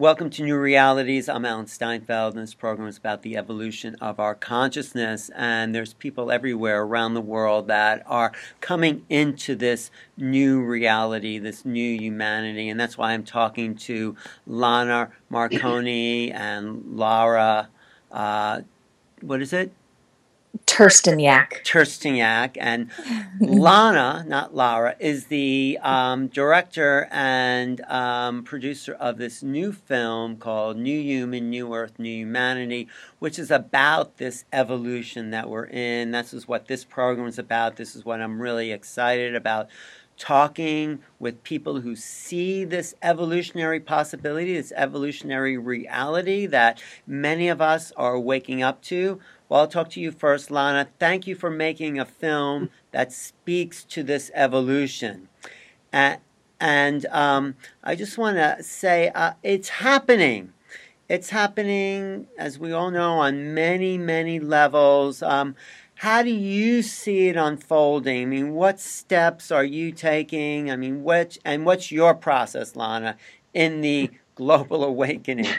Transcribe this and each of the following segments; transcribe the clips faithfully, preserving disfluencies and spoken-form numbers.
Welcome to New Realities. I'm Alan Steinfeld, and this program is about the evolution of our consciousness. And there's people everywhere around the world that are coming into this new reality, this new humanity. And that's why I'm talking to Lana Marconi and Laura, uh, what is it? Terstiniak. Terstiniak. And Lana, not Laura, is the um, director and um, producer of this new film called New Human, New Earth, New Humanity, which is about this evolution that we're in. This is what this program is about. This is what I'm really excited about. Talking with people who see this evolutionary possibility, this evolutionary reality that many of us are waking up to. Well, I'll talk to you first, Lana. Thank you for making a film that speaks to this evolution. Uh, and um, I just want to say uh, it's happening. It's happening, as we all know, on many, many levels. Um, how do you see it unfolding? I mean, what steps are you taking? I mean, what, and what's your process, Lana, in the global awakening?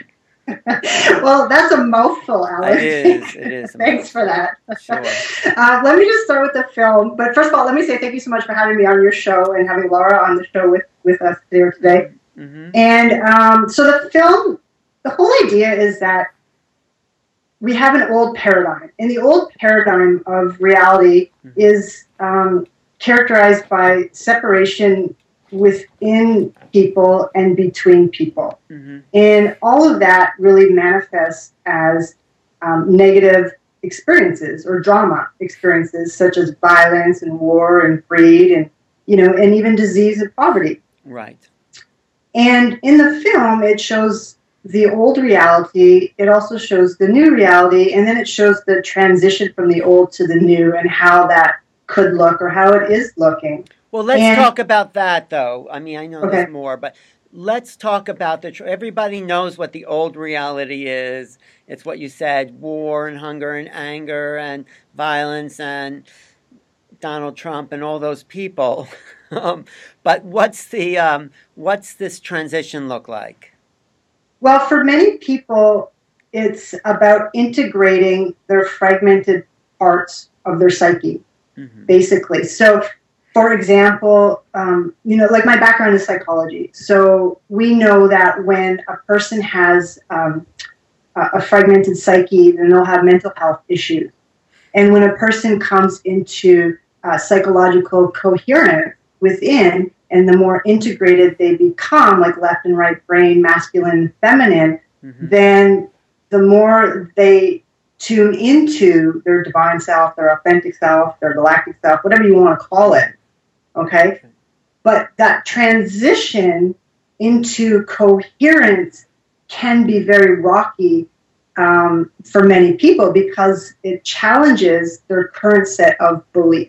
Well, that's a mouthful, Alex. It is. It is. Thanks for that. Sure. Uh, let me just start with the film. But first of all, let me say thank you so much for having me on your show and having Laura on the show with, with us here today. Mm-hmm. And um, so the film, the whole idea is that we have an old paradigm. And the old paradigm of reality mm-hmm. is um, characterized by separation within people and between people. Mm-hmm. And all of that really manifests as um, negative experiences or drama experiences such as violence and war and greed and, you know, and even disease and poverty. Right. And in the film, it shows the old reality. It also shows the new reality. And then it shows the transition from the old to the new and how that could look or how it is looking. Well, let's and, talk about that, though. I mean, I know okay. there's more, but let's talk about the... Tr- everybody knows what the old reality is. It's what you said, war and hunger and anger and violence and Donald Trump and all those people. um, but what's the um, what's this transition look like? Well, for many people, it's about integrating their fragmented parts of their psyche, mm-hmm. basically. So... For example, um, you know, like my background is psychology. So we know that when a person has um, a, a fragmented psyche, then they'll have mental health issues. And when a person comes into uh, psychological coherence within, and the more integrated they become, like left and right brain, masculine and feminine, mm-hmm. then the more they tune into their divine self, their authentic self, their galactic self, whatever you want to call it. Okay, but that transition into coherence can be very rocky um, for many people because it challenges their current set of beliefs.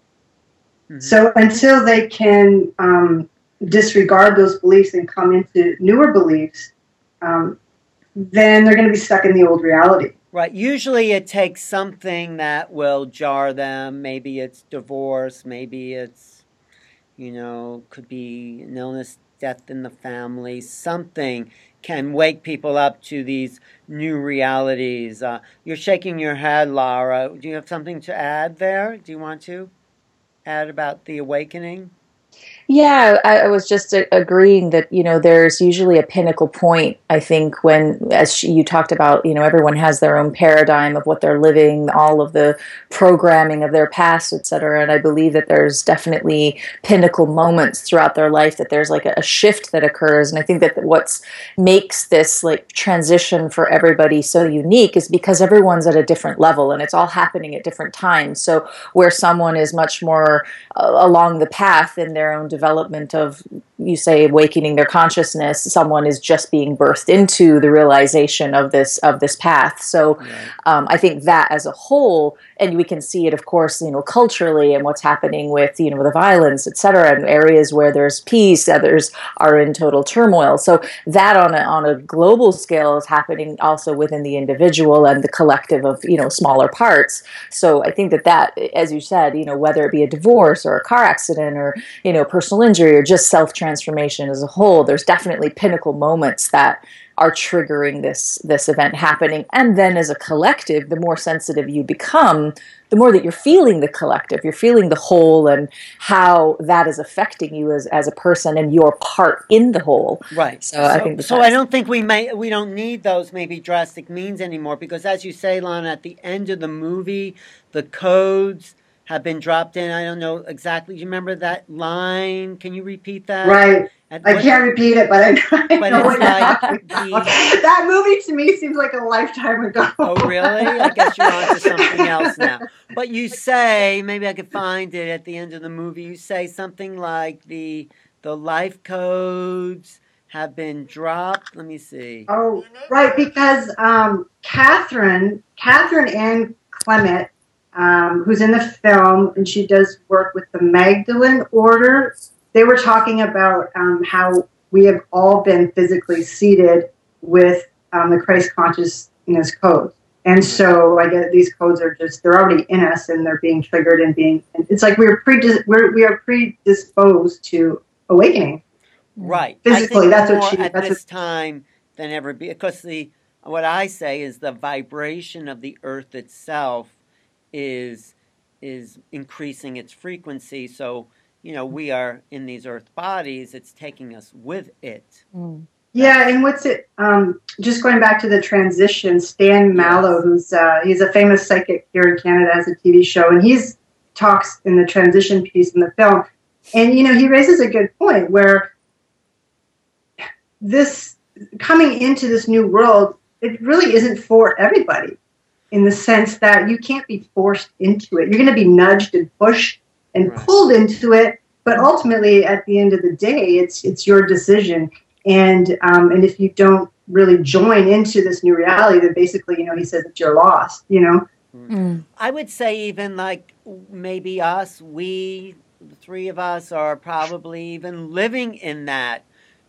Mm-hmm. So until they can um, disregard those beliefs and come into newer beliefs, um, then they're going to be stuck in the old reality. Right. Usually it takes something that will jar them. Maybe it's divorce. Maybe it's, you know, could be an illness, death in the family. Something can wake people up to these new realities. Uh, you're shaking your head, Laura. Do you have something to add there? Do you want to add about the awakening? Yeah, I, I was just a, agreeing that, you know, there's usually a pinnacle point, I think, when, as she, you talked about, you know, everyone has their own paradigm of what they're living, all of the programming of their past, et cetera. And I believe that there's definitely pinnacle moments throughout their life, that there's like a, a shift that occurs. And I think that what's makes this like transition for everybody so unique is because everyone's at a different level and it's all happening at different times. So where someone is much more uh, along the path in their own development of, you say, awakening their consciousness, someone is just being birthed into the realization of this of this path. So right. um, I think that as a whole, and we can see it, of course, you know, culturally and what's happening with, you know, the violence, et cetera, and areas where there's peace, others are in total turmoil. So that on a, on a global scale is happening also within the individual and the collective of, you know, smaller parts. So I think that that, as you said, you know, whether it be a divorce or a car accident or, you know, personal injury or just self-transformation as a whole, there's definitely pinnacle moments that are triggering this this event happening. And then as a collective, the more sensitive you become, the more that you're feeling the collective, you're feeling the whole and how that is affecting you as, as a person and your part in the whole. Right. So, so I think so I don't think we may we don't need those maybe drastic means anymore, because as you say, Lana, at the end of the movie, the codes have been dropped in. I don't know exactly. Do you remember that line? Can you repeat that? Right. At I what, can't repeat it, but I, I but know it's what you're like talking the, about. That movie to me seems like a lifetime ago. oh, really? I guess you're on to something else now. But you say, maybe I could find it at the end of the movie, you say something like the the life codes have been dropped. Let me see. Oh, right, because um, Catherine, Catherine Ann Clement, um, who's in the film, and she does work with the Magdalene Order. They were talking about um, how we have all been physically seated with um, the Christ consciousness codes. And so I guess these codes are just, they're already in us and they're being triggered and being, and it's like we're, predis- we're we are predisposed to awakening. Right. Physically, I think that's more what she, at that's this what, time than ever, because the, what I say is the vibration of the earth itself is, is increasing its frequency. So, you know, we are in these earth bodies, it's taking us with it. Mm. yeah, and what's it? Um, just going back to the transition, Stan Mallow, Yes. who's uh, he's a famous psychic here in Canada, has a T V show, and he's talks in the transition piece in the film, and you know he raises a good point where this coming into this new world, it really isn't for everybody, in the sense that you can't be forced into it. You're going to be nudged and pushed and Right. pulled into it, but ultimately, at the end of the day, it's it's your decision. And um, and if you don't really join into this new reality, then basically, you know, he says that you're lost. You know. Mm. I would say even like maybe us, we, the three of us, are probably even living in that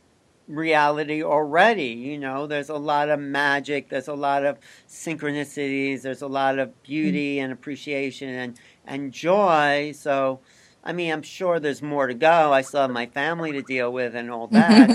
reality already. You know, there's a lot of magic, there's a lot of synchronicities, there's a lot of beauty and appreciation and, and joy. So, I mean, I'm sure there's more to go. I still have my family to deal with and all that.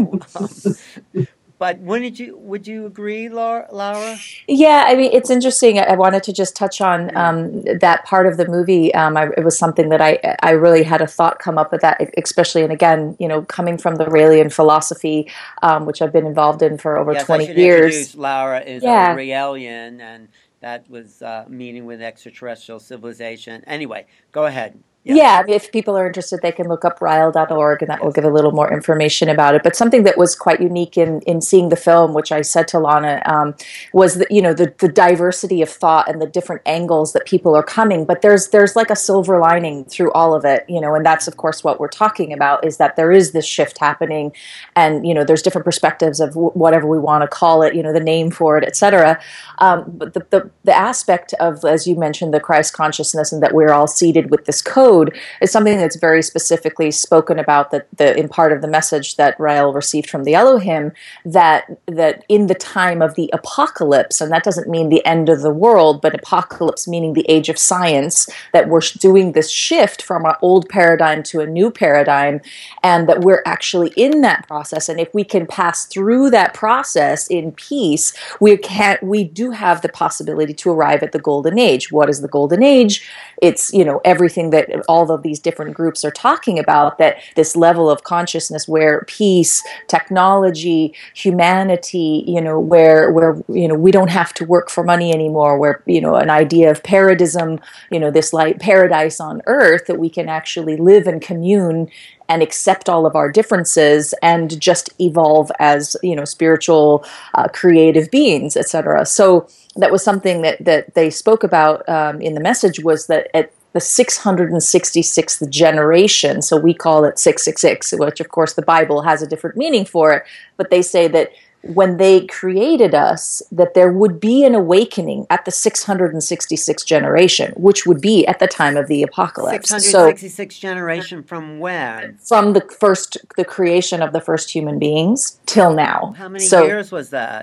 So, um, but wouldn't you, would you agree, Laura? Laura? Yeah, I mean, it's interesting. I wanted to just touch on um, that part of the movie. Um, I, it was something that I I really had a thought come up with that, especially, and again, you know, coming from the Raelian philosophy, um, which I've been involved in for over Yes, twenty I should years. introduce Laura is Yeah. a Raelian, and that was uh, meeting with extraterrestrial civilization. Anyway, go ahead. Yes. Yeah, I mean, if people are interested, they can look up rile dot org, and that will Yes. give a little more information about it. But something that was quite unique in, in seeing the film, which I said to Lana, um, was that, you know, the, the diversity of thought and the different angles that people are coming. But there's there's like a silver lining through all of it, you know, and that's, of course, what we're talking about, is that there is this shift happening, and, you know, there's different perspectives of w- whatever we want to call it, you know, the name for it, et cetera. Um, but the, the, the aspect of, as you mentioned, the Christ consciousness and that we're all seated with this code is something that's very specifically spoken about, that the in part of the message that Rael received from the Elohim, that that in the time of the apocalypse, and that doesn't mean the end of the world, but apocalypse meaning the age of science, that we're doing this shift from our old paradigm to a new paradigm, and that we're actually in that process. And if we can pass through that process in peace, we can we do have the possibility to arrive at the golden age. What is the golden age? It's, you know, everything that all of these different groups are talking about, that this level of consciousness where peace, technology, humanity, you know, where, where, you know, we don't have to work for money anymore, where, you know, an idea of paradism, you know, this like paradise on earth, that we can actually live and commune and accept all of our differences and just evolve as, you know, spiritual, uh, creative beings, et cetera. So that was something that, that they spoke about um, in the message, was that at the six hundred sixty-sixth generation, so we call it six six six, which of course the Bible has a different meaning for it, but they say that when they created us, that there would be an awakening at the six hundred sixty-sixth generation, which would be at the time of the apocalypse. six hundred sixty-six so, generation from when? From the first, the creation of the first human beings till now. How many so, years was that?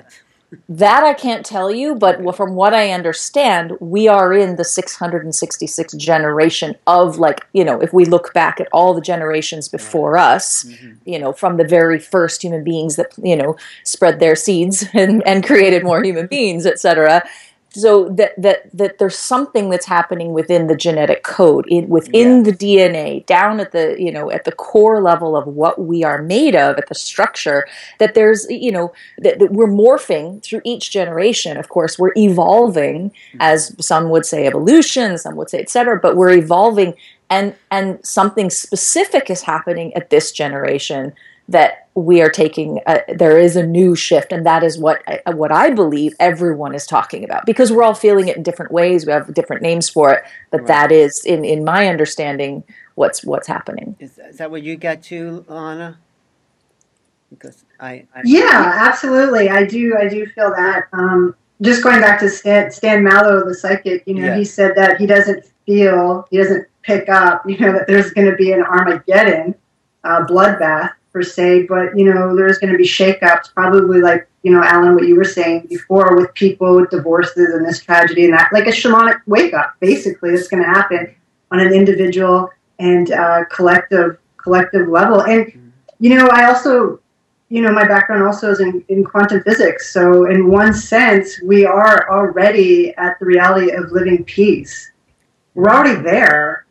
That I can't tell you, but from what I understand, we are in the six hundred sixty-sixth generation of, like, you know, if we look back at all the generations before Right. us, Mm-hmm. you know, from the very first human beings that, you know, spread their seeds and, and created more human beings, et cetera. So that that that there's something that's happening within the genetic code, in within Yes. the D N A, down at the, you know, at the core level of what we are made of, at the structure, that there's, you know, that, that we're morphing through each generation. Of course, we're evolving, Mm-hmm. as some would say evolution, some would say et cetera, but we're evolving, and and something specific is happening at this generation that we are taking, a, there is a new shift, and that is what I, what I believe everyone is talking about, because we're all feeling it in different ways. We have different names for it, but Right. that is, in, in my understanding, what's what's happening. Is, is that what you get to, Lana? Because I, I yeah, absolutely. I do. I do feel that. Um, just going back to Stan, Stan Mallow, the psychic, you know, Yeah. he said that he doesn't feel, he doesn't pick up, you know, that there's going to be an Armageddon uh, bloodbath per se, but, you know, there's going to be shakeups, probably like, you know, Alan, what you were saying before, with people with divorces and this tragedy and that, like a shamanic wake up, basically, that's going to happen on an individual and uh, collective collective level. And, you know, I also, you know, my background also is in, in quantum physics. So in one sense, we are already at the reality of living peace. We're already there.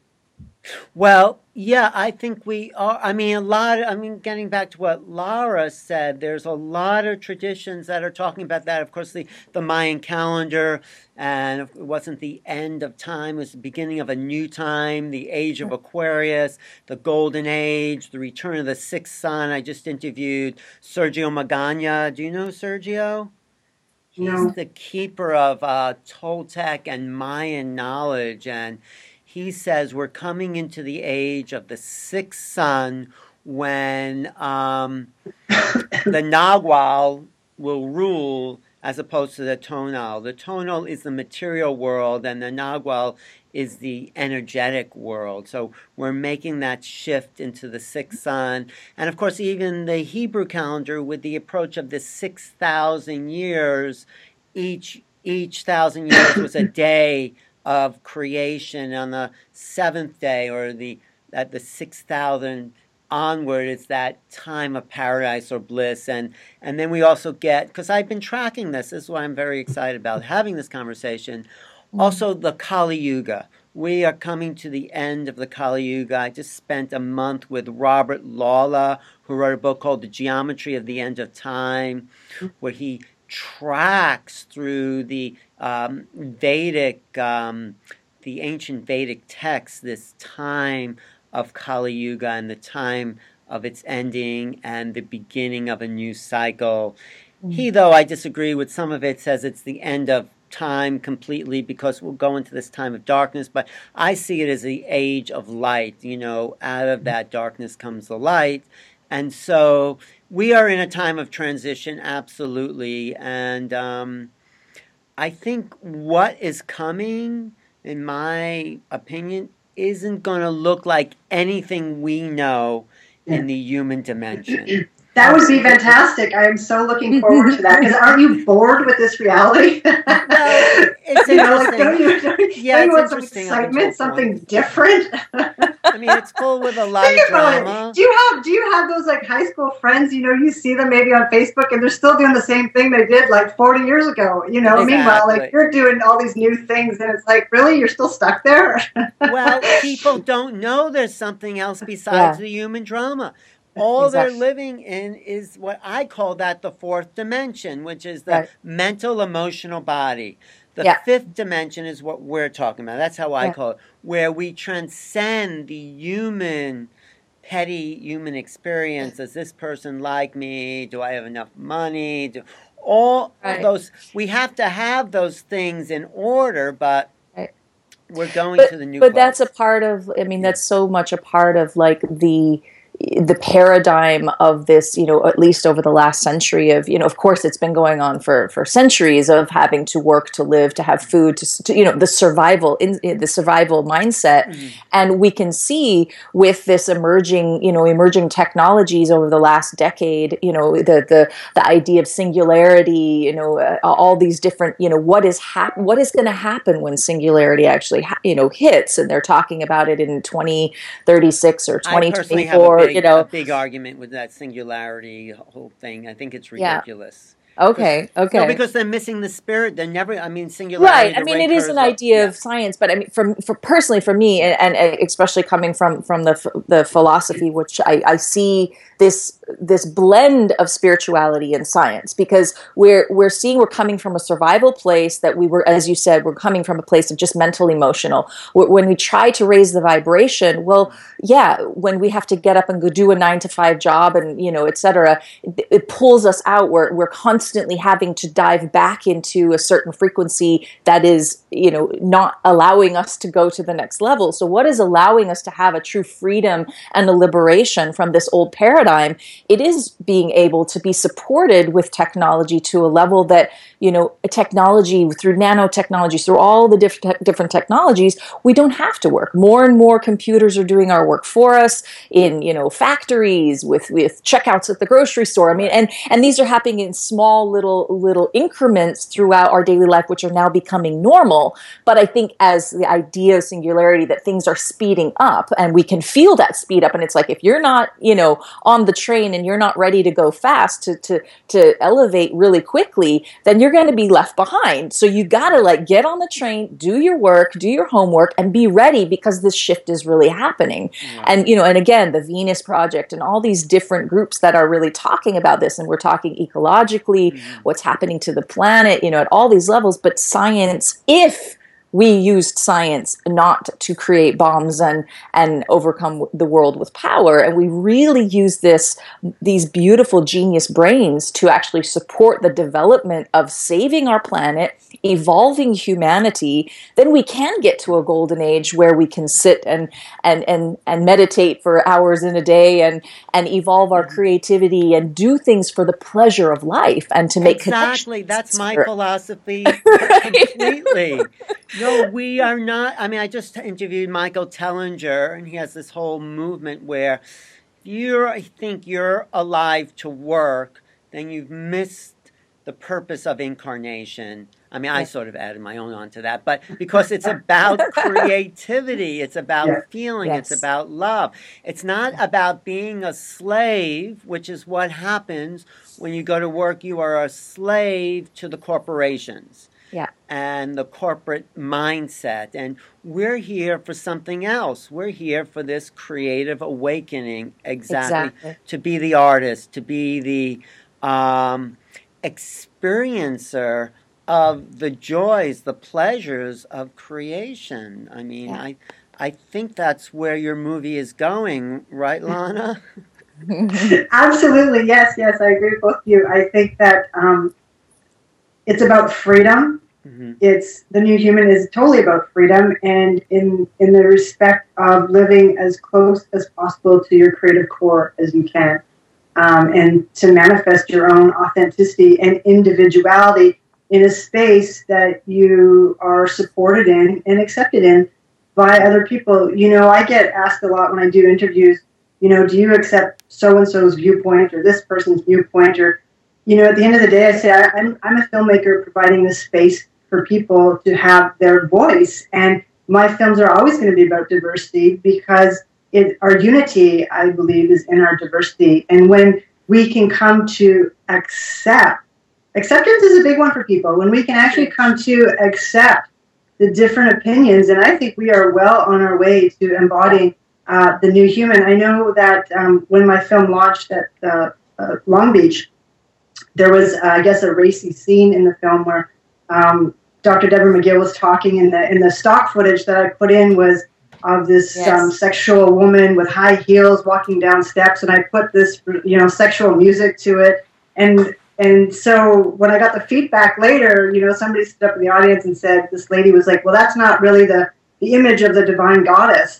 Well, yeah, I think we are. I mean, a lot, of, I mean, getting back to what Laura said, there's a lot of traditions that are talking about that. Of course, the, the Mayan calendar, and it wasn't the end of time, it was the beginning of a new time, the age of Aquarius, the golden age, the return of the sixth sun. I just interviewed Sergio Magana. Do you know Sergio? He's No. the keeper of uh, Toltec and Mayan knowledge, and he says we're coming into the age of the sixth sun, when um, the Nagual will rule as opposed to the Tonal. The Tonal is the material world, and the Nagual is the energetic world. So we're making that shift into the sixth sun. And of course, even the Hebrew calendar, with the approach of the six thousand years, each each thousand years was a day of creation. On the seventh day, or the at the six thousand onward, it's that time of paradise or bliss. And and then we also get, because I've been tracking this, this is why I'm very excited about having this conversation, also the Kali Yuga. We are coming to the end of the Kali Yuga. I just spent a month with Robert Lawler, who wrote a book called The Geometry of the End of Time, where he tracks through the um, Vedic, um, the ancient Vedic texts, this time of Kali Yuga and the time of its ending and the beginning of a new cycle. Mm. He, though I disagree with some of it, says it's the end of time completely, because we'll go into this time of darkness, but I see it as the age of light. You know, out of that darkness comes the light. And so we are in a time of transition, absolutely. And um, I think what is coming, in my opinion, isn't going to look like anything we know yeah. in the human dimension. That would be fantastic. I am so looking forward to that. Because aren't you bored with this reality? Well, it's you know, like, interesting. don't you, don't yeah, don't you it's want some interesting. excitement, something different? I mean, it's full with a lot Think of about drama. It. Do you have do you have those like high school friends? You know, you see them maybe on Facebook, and they're still doing the same thing they did like forty years ago. You know, exactly. Meanwhile, like you're doing all these new things, and it's like, really, you're still stuck there? Well, people don't know there's something else besides yeah. the human drama. All exactly. they're living in is what I call that the fourth dimension, which is the right. mental, emotional body. The yeah. fifth dimension is what we're talking about. That's how I yeah. call it, where we transcend the human, petty human experience. Does this person like me? Do I have enough money? Do, all right. those, we have to have those things in order, but right. we're going but, to the new But place. that's a part of, I mean, that's so much a part of like the, the paradigm of this, you know, at least over the last century of, you know, of course it's been going on for, for centuries of having to work to live, to have food, to, to you know, the survival, in, in the survival mindset. Mm-hmm. And we can see with this emerging, you know, emerging technologies over the last decade, you know, the, the, the idea of singularity, you know, uh, all these different, you know, what is hap- what is going to happen when singularity actually, ha- you know, hits, and they're talking about it in twenty thirty-six or twenty twenty-four. Big, you know, a big argument with that singularity whole thing. I think it's ridiculous. Yeah. Okay. Okay. No, because they're missing the spirit. They're never. I mean, singularity. Right. I mean, it is an idea yeah. of science, but I mean, from for personally for me, and, and especially coming from from the the philosophy, which I, I see this this blend of spirituality and science, because we're we're seeing we're coming from a survival place that we were, as you said, we're coming from a place of just mental emotional. When we try to raise the vibration, well, yeah, when we have to get up and go do a nine to five job, and you know, et cetera, it, it pulls us out. We're we're constantly having to dive back into a certain frequency that is, you know, not allowing us to go to the next level. So what is allowing us to have a true freedom and a liberation from this old paradigm? It is being able to be supported with technology to a level that, you know, technology through nanotechnology, through all the different different technologies, we don't have to work. More and more computers are doing our work for us in, you know, factories, with with checkouts at the grocery store. I mean, and and these are happening in small little little increments throughout our daily life, which are now becoming normal. But I think as the idea of singularity, that things are speeding up, and we can feel that speed up, and it's like, if you're not, you know, on the train and you're not ready to go fast to to to elevate really quickly, then you're going to be left behind. So you got to like get on the train, do your work, do your homework, and be ready, because this shift is really happening. Yeah. And, you know, and again, the Venus Project and all these different groups that are really talking about this, and we're talking ecologically, mm-hmm. what's happening to the planet, you know, at all these levels. But science, if we used science not to create bombs and and overcome the world with power, and we really use this these beautiful genius brains to actually support the development of saving our planet, evolving humanity, then we can get to a golden age where we can sit and and and and meditate for hours in a day, and and evolve our creativity and do things for the pleasure of life and to make exactly that's my philosophy. Completely. No, we are not. I mean, I just interviewed Michael Tellinger, and he has this whole movement where you think you're alive to work, then you've missed the purpose of incarnation. I mean, I sort of added my own onto that, but because it's about creativity, it's about yeah. feeling, yes. it's about love. It's not about being a slave, which is what happens when you go to work. You are a slave to the corporations. Yeah. And the corporate mindset. And we're here for something else. We're here for this creative awakening, exactly, exactly. to be the artist, to be the um, experiencer of the joys, the pleasures of creation. I mean, yeah. I I think that's where your movie is going, right, Lana? Absolutely, yes, yes, I agree with both of you. I think that um, it's about freedom. Mm-hmm. It's the New Human is totally about freedom, and in in the respect of living as close as possible to your creative core as you can, um, and to manifest your own authenticity and individuality in a space that you are supported in and accepted in by other people. You know, I get asked a lot when I do interviews, you know, do you accept so-and-so's viewpoint or this person's viewpoint? Or, you know, at the end of the day, I say, I, I'm, I'm a filmmaker providing this space for people to have their voice. And my films are always going to be about diversity, because it, our unity, I believe, is in our diversity. And when we can come to accept, acceptance is a big one for people, when we can actually come to accept the different opinions, and I think we are well on our way to embodying uh, the New Human. I know that um, when my film launched at uh, uh, Long Beach, there was, uh, I guess, a racy scene in the film where um, Doctor Deborah McGill was talking, and the in the stock footage that I put in was of this yes. um, sexual woman with high heels walking down steps, and I put this, you know, sexual music to it, and and so when I got the feedback later, you know, somebody stood up in the audience and said, this lady was like, well, that's not really the the image of the divine goddess.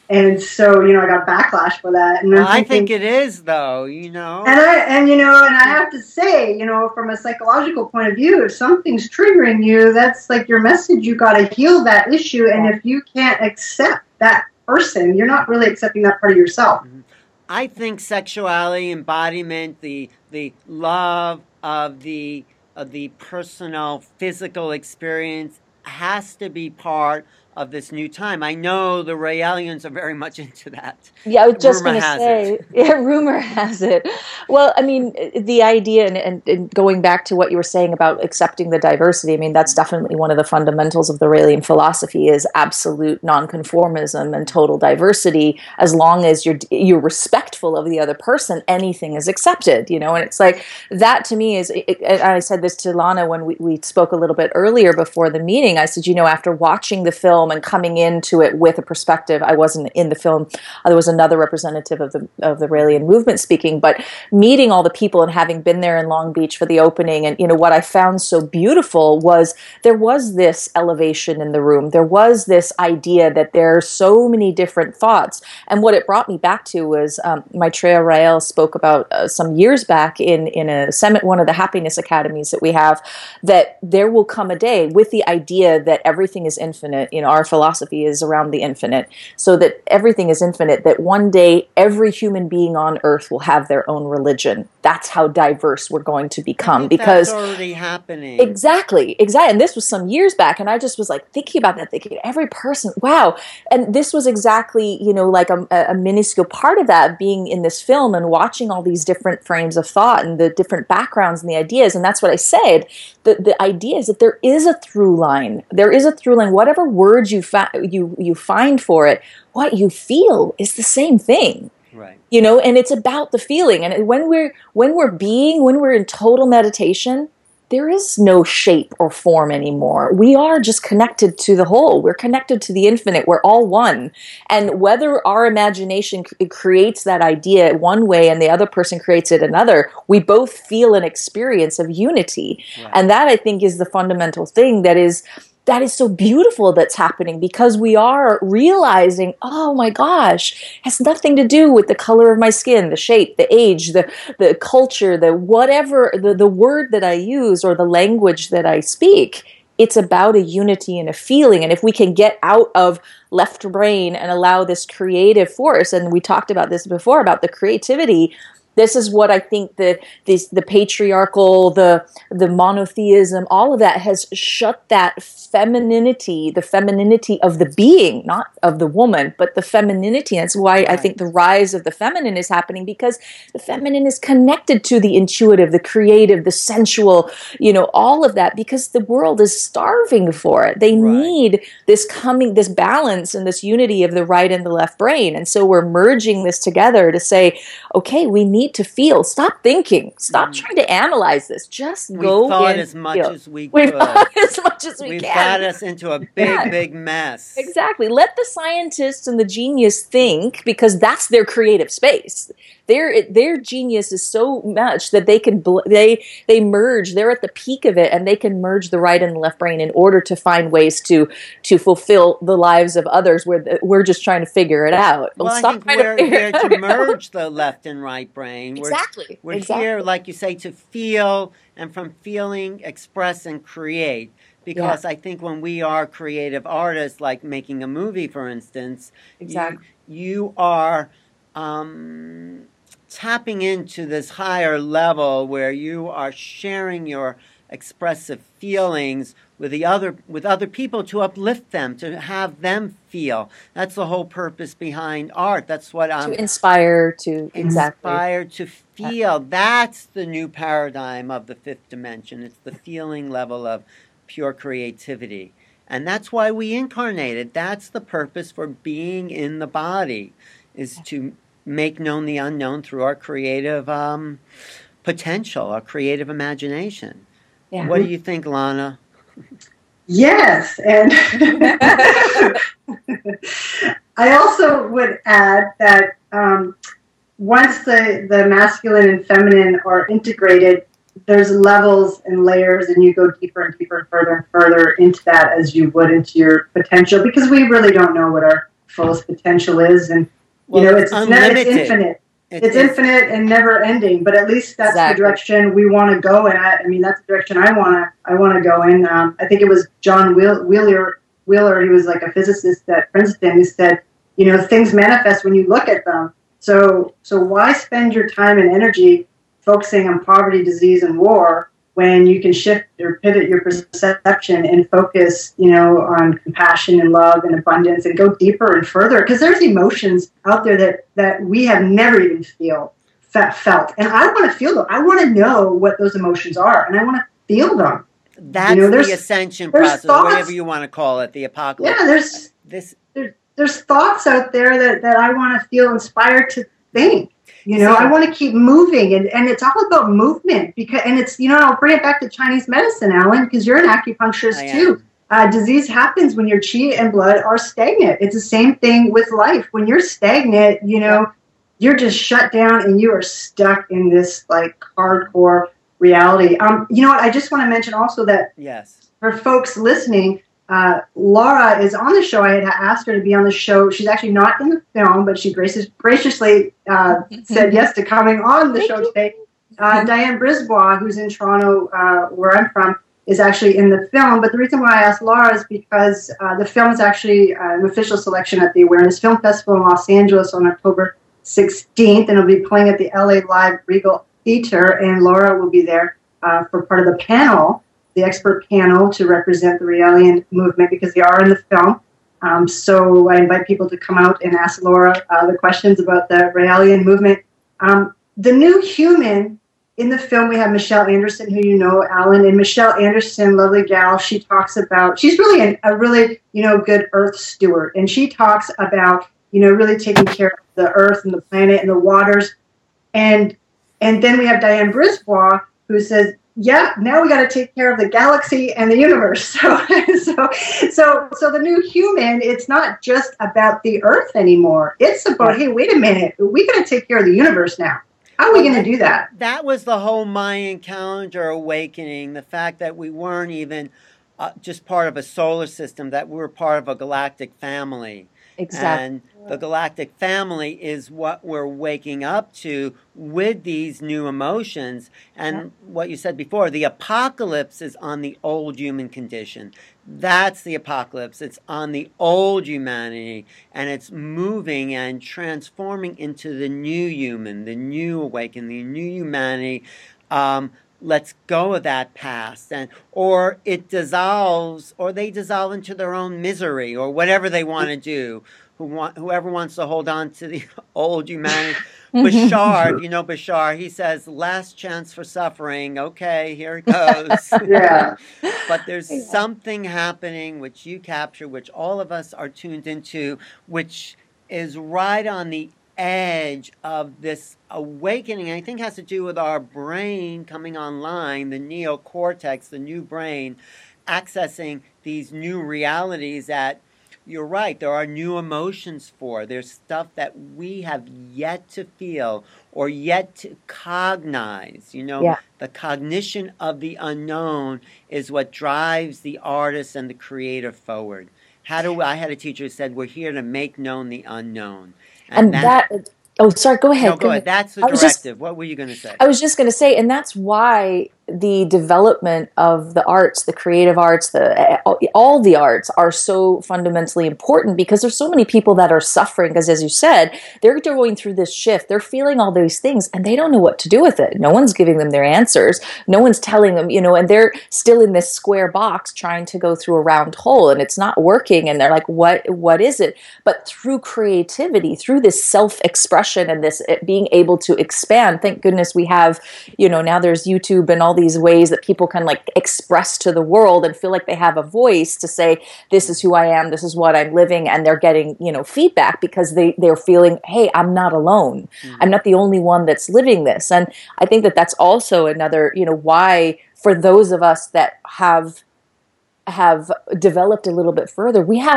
And so, you know, I got backlash for that. And well, thinking, I think it is, though, you know. And I, and you know, and I have to say, you know, from a psychological point of view, if something's triggering you, that's like your message. You got to heal that issue. And if you can't accept that person, you're not really accepting that part of yourself. Mm-hmm. I think sexuality, embodiment, the the love of the of the personal, physical experience has to be part of this new time. I know the Raelians are very much into that. Yeah, I was just going to say, yeah, rumor has it. Well, I mean, the idea, and, and, and going back to what you were saying about accepting the diversity, I mean, that's definitely one of the fundamentals of the Raelian philosophy is absolute nonconformism and total diversity. As long as you're you're respectful of the other person, anything is accepted, you know? And it's like, that to me is, it, and I said this to Lana when we, we spoke a little bit earlier before the meeting, I said, you know, after watching the film and coming into it with a perspective, I wasn't in the film, there was another representative of the of the Raelian movement speaking, but meeting all the people and having been there in Long Beach for the opening, and you know what I found so beautiful was there was this elevation in the room. There was this idea that there are so many different thoughts, and what it brought me back to was um, Maitreya Rael spoke about uh, some years back in in a summit, one of the happiness academies that we have, that there will come a day with the idea that everything is infinite. You know, our philosophy is around the infinite, so that everything is infinite, that one day every human being on earth will have their own religion. That's how diverse we're going to become. Because that's already happening. Exactly, exactly. And this was some years back, and I just was like thinking about that, thinking every person, wow. And this was exactly, you know, like a, a minuscule part of that, being in this film and watching all these different frames of thought and the different backgrounds and the ideas. And that's what I said. The, the idea is that there is a through line. There is a through line. Whatever words you fa- you you find for it, what you feel is the same thing. Right. You know, and it's about the feeling. And when we're when we're being, when we're in total meditation, there is no shape or form anymore. We are just connected to the whole. We're connected to the infinite. We're all one. And whether our imagination c- creates that idea one way and the other person creates it another, we both feel an experience of unity. Right. And that, I think, is the fundamental thing that is that is so beautiful that's happening, because we are realizing, oh my gosh, it has nothing to do with the color of my skin, the shape, the age, the the culture, the whatever, the, the word that I use or the language that I speak. It's about a unity and a feeling. And if we can get out of left brain and allow this creative force, and we talked about this before, about the creativity, this is what I think that this, the patriarchal, the the monotheism, all of that has shut that femininity, the femininity of the being, not of the woman, but the femininity. That's why right. I think the rise of the feminine is happening, because the feminine is connected to the intuitive, the creative, the sensual, you know, all of that, because the world is starving for it. They right. need this coming, this balance and this unity of the right and the left brain. And so we're merging this together to say, okay, we need to feel. Stop thinking. Stop mm. trying to analyze this. Just we go thought in, as much feel. as we We've could. thought as much as we We've can. got us into a big, yeah. big mess. Exactly. Let the scientists and the genius think, because that's their creative space. Their their genius is so much that they can bl- they they merge. They're at the peak of it, and they can merge the right and the left brain in order to find ways to to fulfill the lives of others. Where we're just trying to figure it out. Well, well stop I think we're to here to merge the left and right brain. Exactly. We're, we're exactly. here, like you say, to feel, and from feeling, express, and create. Because yeah. I think when we are creative artists, like making a movie, for instance, exactly. you, you are um, tapping into this higher level where you are sharing your expressive feelings with the other with other people, to uplift them, to have them feel. That's the whole purpose behind art. That's what I'm to inspire to inspire exactly. to feel. That's the new paradigm of the fifth dimension. It's the feeling level of pure creativity. And that's why we incarnated. That's the purpose for being in the body, is to make known the unknown through our creative um, potential, our creative imagination. Yeah. What do you think, Lana? Yes, and I also would add that um, once the, the masculine and feminine are integrated, there's levels and layers, and you go deeper and deeper and further and further into that as you would into your potential, because we really don't know what our fullest potential is. And, well, you know, it's, it's, it's, never, it's infinite. It it's is. infinite and never ending, but at least that's Exactly. the direction we want to go in. I mean, that's the direction I want to I want to go in. Um, I think it was John Wheel- Wheeler, Wheeler, he was like a physicist at Princeton, who said, you know, things manifest when you look at them. So, so why spend your time and energy focusing on poverty, disease, and war when you can shift or pivot your perception and focus, you know, on compassion and love and abundance and go deeper and further? Because there's emotions out there that, that we have never even feel, felt. And I want to feel them. I want to know what those emotions are, and I want to feel them. That's you know, the ascension process, thoughts, whatever you want to call it, the apocalypse. Yeah, there's, this, there's, there's thoughts out there that, that I want to feel inspired to think. You know, See, I want to keep moving, and, and it's all about movement. Because, and it's, you know, I'll bring it back to Chinese medicine, Alan, because you're an acupuncturist too. Uh, disease happens when your chi and blood are stagnant. It's the same thing with life. When you're stagnant, you know, you're just shut down and you are stuck in this like hardcore reality. Um, you know what? I just want to mention also that yes, for folks listening, Uh, Laura is on the show. I had asked her to be on the show. She's actually not in the film, but she gracious, graciously uh, said yes to coming on the show today. Uh, Diane Brisbois, who's in Toronto, uh, where I'm from, is actually in the film. But the reason why I asked Laura is because uh, the film is actually uh, an official selection at the Awareness Film Festival in Los Angeles on October sixteenth, and it'll be playing at the L A Live Regal Theater, and Laura will be there uh, for part of the panel, the expert panel, to represent the Raelian movement, because they are in the film. Um, so I invite people to come out and ask Laura uh, the questions about the Raelian movement. Um, the new human in the film, we have Michelle Anderson, who you know, Alan, and Michelle Anderson, lovely gal. She talks about, she's really an, a really, you know, good earth steward. And she talks about, you know, really taking care of the earth and the planet and the waters. And, and then we have Diane Brisbois, who says, yeah, now we got to take care of the galaxy and the universe. So, so, so, so the new human, it's not just about the Earth anymore. It's about, hey, wait a minute, we got to take care of the universe now. How are we going to do that? That was the whole Mayan calendar awakening. The fact that we weren't even uh, just part of a solar system, that we were part of a galactic family. Exactly. And the galactic family is what we're waking up to with these new emotions. And yeah. what you said before, the apocalypse is on the old human condition. That's the apocalypse. It's on the old humanity, and it's moving and transforming into the new human, the new awakening, the new humanity. Um, let's go of that past, and or it dissolves, or they dissolve into their own misery, or whatever they want to do. Who want, whoever wants to hold on to the old humanity. Bashar, you know Bashar, he says, last chance for suffering. Okay, here it goes. Yeah. But there's yeah. something happening which you capture, which all of us are tuned into, which is right on the edge of this awakening. I think has to do with our brain coming online, the neocortex, the new brain, accessing these new realities that you're right, there are new emotions for. There's stuff that we have yet to feel or yet to cognize. You know, yeah. the cognition of the unknown is what drives the artist and the creator forward. How do I had a teacher who said, we're here to make known the unknown. And, and that, that, oh, sorry, go ahead. No, go, go ahead. ahead. That's the directive. Just, what were you going to say? I was just going to say, and that's why the development of the arts, the creative arts, the all the arts are so fundamentally important, because there's so many people that are suffering, because as you said, they're going through this shift, they're feeling all these things and they don't know what to do with it. No one's giving them their answers. No one's telling them, you know, and they're still in this square box trying to go through a round hole, and it's not working, and they're like, what, what is it? But through creativity, through this self-expression and this being able to expand, thank goodness we have, you know, now there's YouTube and all these ways that people can like express to the world and feel like they have a voice to say, this is who I am, this is what I'm living, and they're getting, you know, feedback because they, they're feeling, hey, I'm not alone. Mm-hmm. I'm not the only one that's living this. And I think that that's also another, you know, why for those of us that have have developed a little bit further, we have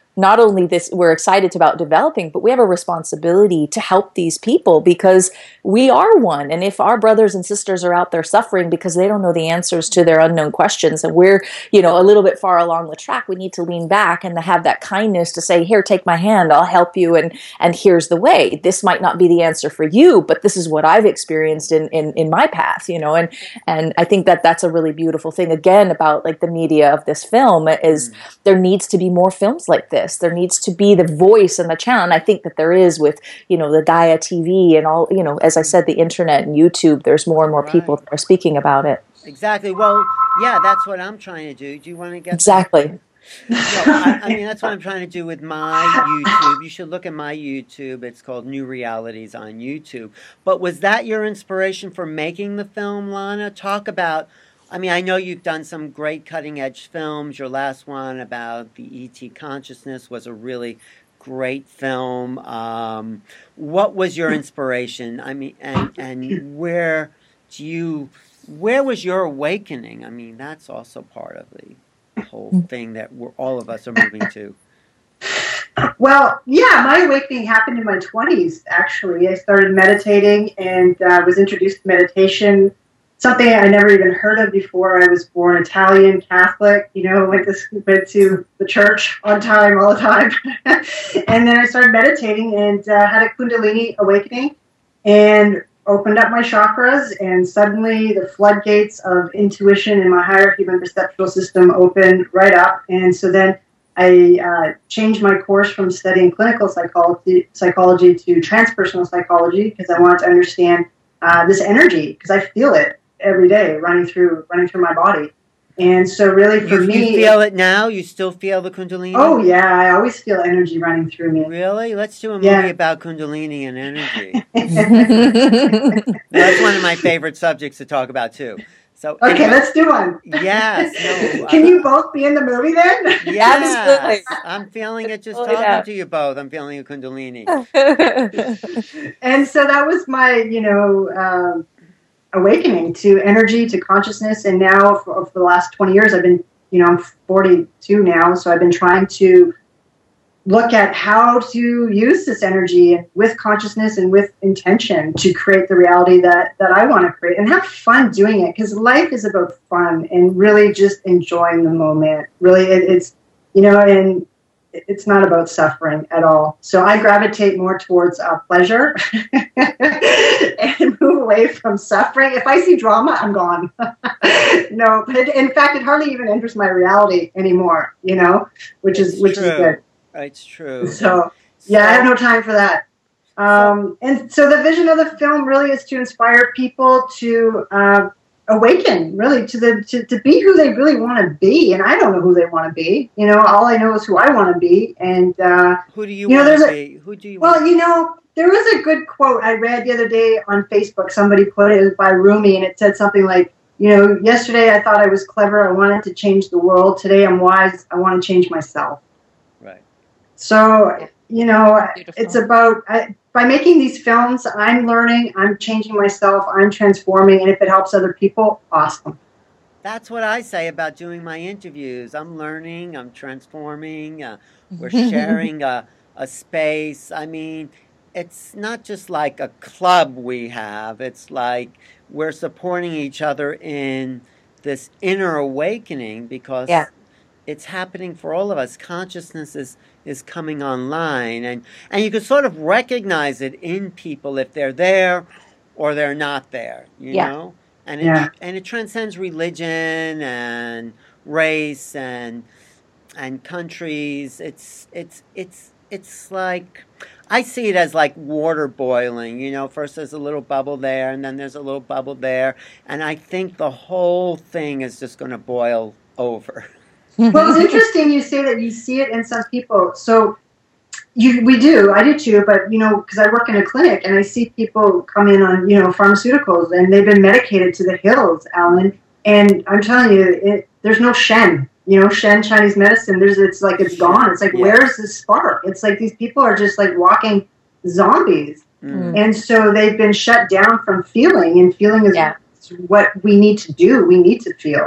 not only this, we're excited about developing, but we have a responsibility to help these people because we are one. And if our brothers and sisters are out there suffering because they don't know the answers to their unknown questions, and we're, you know, a little bit far along the track, we need to lean back and to have that kindness to say, here, take my hand, I'll help you. And, and here's the way. This might not be the answer for you, but this is what I've experienced in, in, in my path, you know, and, and I think that that's a really beautiful thing again about like the media of this film is mm. there needs to be more films like this. There needs to be the voice and the channel. And I think that there is with, you know, the Gaia T V and all, you know, as I said, the internet and YouTube, there's more and more right. people that are speaking about it. Exactly. Well, yeah, that's what I'm trying to do. Do you want to get Exactly. No, I, I mean, that's what I'm trying to do with my YouTube. You should look at my YouTube. It's called New Realities on YouTube. But was that your inspiration for making the film, Lana? Talk about, I mean, I know you've done some great cutting-edge films. Your last one about the E T consciousness was a really great film. Um, what was your inspiration? I mean, and, and where do you, where was your awakening? I mean, that's also part of the whole thing that we're all of us are moving to. Well, yeah, my awakening happened in my twenties, actually. I started meditating and uh, was introduced to meditation, something I never even heard of before. I was born Italian, Catholic, you know, went to, went to the church on time, all the time. And then I started meditating and uh, had a Kundalini awakening and opened up my chakras, and suddenly the floodgates of intuition in my higher human perceptual system opened right up. And so then I uh, changed my course from studying clinical psychology, psychology to transpersonal psychology because I wanted to understand uh, this energy, because I feel it every day running through running through my body. And so really for you, me... You feel it now? You still feel the Kundalini? Oh, yeah. I always feel energy running through me. Really? Let's do a movie yeah. about Kundalini and energy. That's one of my favorite subjects to talk about, too. So Okay, anyway, let's do one. Yes. No, Can uh, you both be in the movie then? Yes. Absolutely. I'm feeling it just Oh, talking yeah. to you both. I'm feeling a Kundalini. And so that was my, you know... Um, awakening to energy, to consciousness. And now for, for the last twenty years, I've been, you know, I'm forty-two now. So I've been trying to look at how to use this energy with consciousness and with intention to create the reality that, that I want to create and have fun doing it. Because life is about fun and really just enjoying the moment. Really, it, it's, you know, and it's not about suffering at all. So I gravitate more towards uh, pleasure and move away from suffering. If I see drama, I'm gone. No, but it, in fact, it hardly even enters my reality anymore, you know, which is, It's which true. is good. It's true. So, yeah, I have no time for that. Um, and so the vision of the film really is to inspire people to uh, awaken, really, to the to, to be who they really want to be. And I don't know who they want to be. You know, all I know is who I want to be. And uh, who do you, you know, want to there's be? Who do you well, want you know, there was a good quote I read the other day on Facebook. Somebody put it by Rumi, and it said something like, you know, yesterday I thought I was clever. I wanted to change the world. Today I'm wise. I want to change myself. Right. So, you know, Beautiful. it's about, I, by making these films, I'm learning, I'm changing myself, I'm transforming, and if it helps other people, awesome. That's what I say about doing my interviews. I'm learning, I'm transforming, uh, we're sharing a, a space. I mean, it's not just like a club we have. It's like we're supporting each other in this inner awakening because Yeah. it's happening for all of us. Consciousness is, is coming online, and, and you can sort of recognize it in people if they're there or they're not there, you Yeah. know? And it, Yeah. and it transcends religion and race and and countries. It's it's it's it's like, I see it as like water boiling, you know, first there's a little bubble there and then there's a little bubble there, and I think the whole thing is just going to boil over. Well, it's interesting you say that you see it in some people. So you, we do, I do too, but, you know, because I work in a clinic and I see people come in on, you know, pharmaceuticals and they've been medicated to the hills, Alan. And I'm telling you, it, there's no Shen, you know, Shen Chinese medicine. There's, it's like, it's gone. It's like, Yeah. where's the spark? It's like these people are just like walking zombies. Mm. And so they've been shut down from feeling, and feeling is Yeah. what we need to do. We need to feel.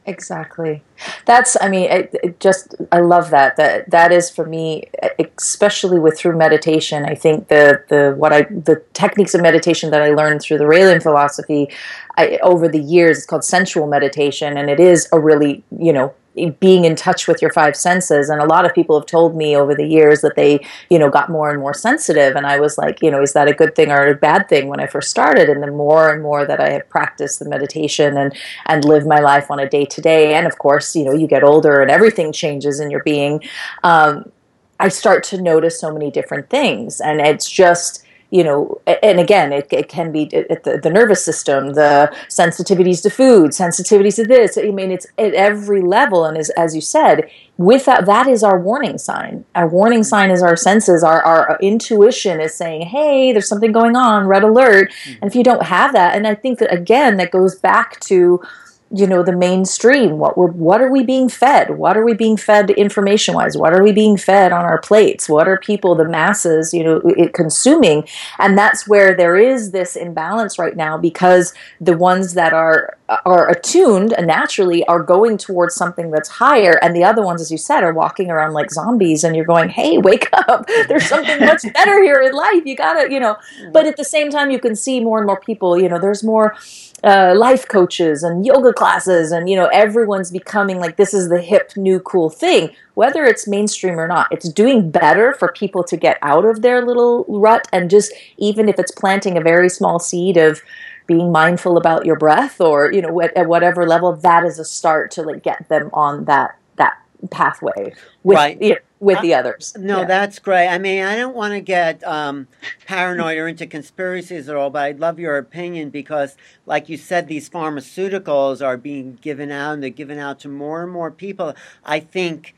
Exactly. That's, I mean, it, it just, I love that. That that is for me, especially with through meditation. I think the the what I the techniques of meditation that I learned through the Raylin philosophy, I, over the years, it's called sensual meditation, and it is a really, you know, being in touch with your five senses. And a lot of people have told me over the years that they, you know, got more and more sensitive. And I was like, you know, is that a good thing or a bad thing when I first started? And the more and more that I have practiced the meditation and, and live my life on a day to day. And of course, you know, you get older and everything changes in your being. Um, I start to notice so many different things. And it's just, you know, and again, it, it can be the, the nervous system, the sensitivities to food, sensitivities to this. I mean, it's at every level. And as, as you said, with that, that is our warning sign. Our warning sign is our senses. Our, our intuition is saying, hey, there's something going on, red alert. Mm-hmm. And if you don't have that, and I think that, again, that goes back to, you know, the mainstream. What we're, what are we being fed? What are we being fed information wise? What are we being fed on our plates? What are people, the masses, you know, it, consuming? And that's where there is this imbalance right now, because the ones that are are attuned and naturally are going towards something that's higher, and the other ones, as you said, are walking around like zombies. And you're going, hey, wake up! There's something much better here in life. You gotta, you know. But at the same time, you can see more and more people. You know, there's more Uh, life coaches and yoga classes, and, you know, everyone's becoming like, this is the hip new cool thing, whether it's mainstream or not. It's doing better for people to get out of their little rut, and just, even if it's planting a very small seed of being mindful about your breath, or, you know, at, at whatever level, that is a start to like get them on that that pathway with, right. you know, with uh, the others. No, yeah. That's great. I mean, I don't want to get um, paranoid or into conspiracies at all, but I'd love your opinion, because, like you said, these pharmaceuticals are being given out, and they're given out to more and more people. I think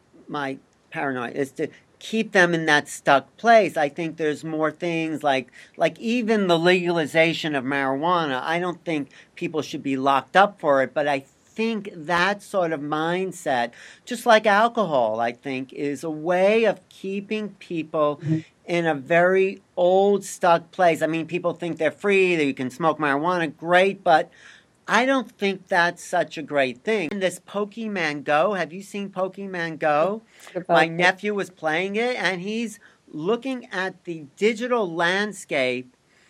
my paranoia is to keep them in that stuck place. I think there's more things like, like even the legalization of marijuana. I don't think people should be locked up for it, but I think that sort of mindset, just like alcohol, I think, is a way of keeping people mm-hmm. in a very old, stuck place. I mean, people think they're free, that you can smoke marijuana, great, but I don't think that's such a great thing. And this Pokemon Go, have you seen Pokemon Go? My nephew was playing it, and he's looking at the digital landscape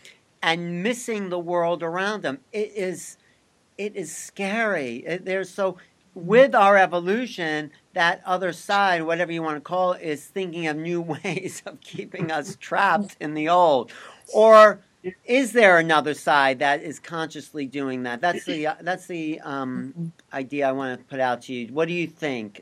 and missing the world around him. It is... It is scary. There's so, with our evolution, that other side, whatever you want to call it, is thinking of new ways of keeping us trapped in the old. Or is there another side that is consciously doing that? That's the that's the um, idea I want to put out to you. What do you think?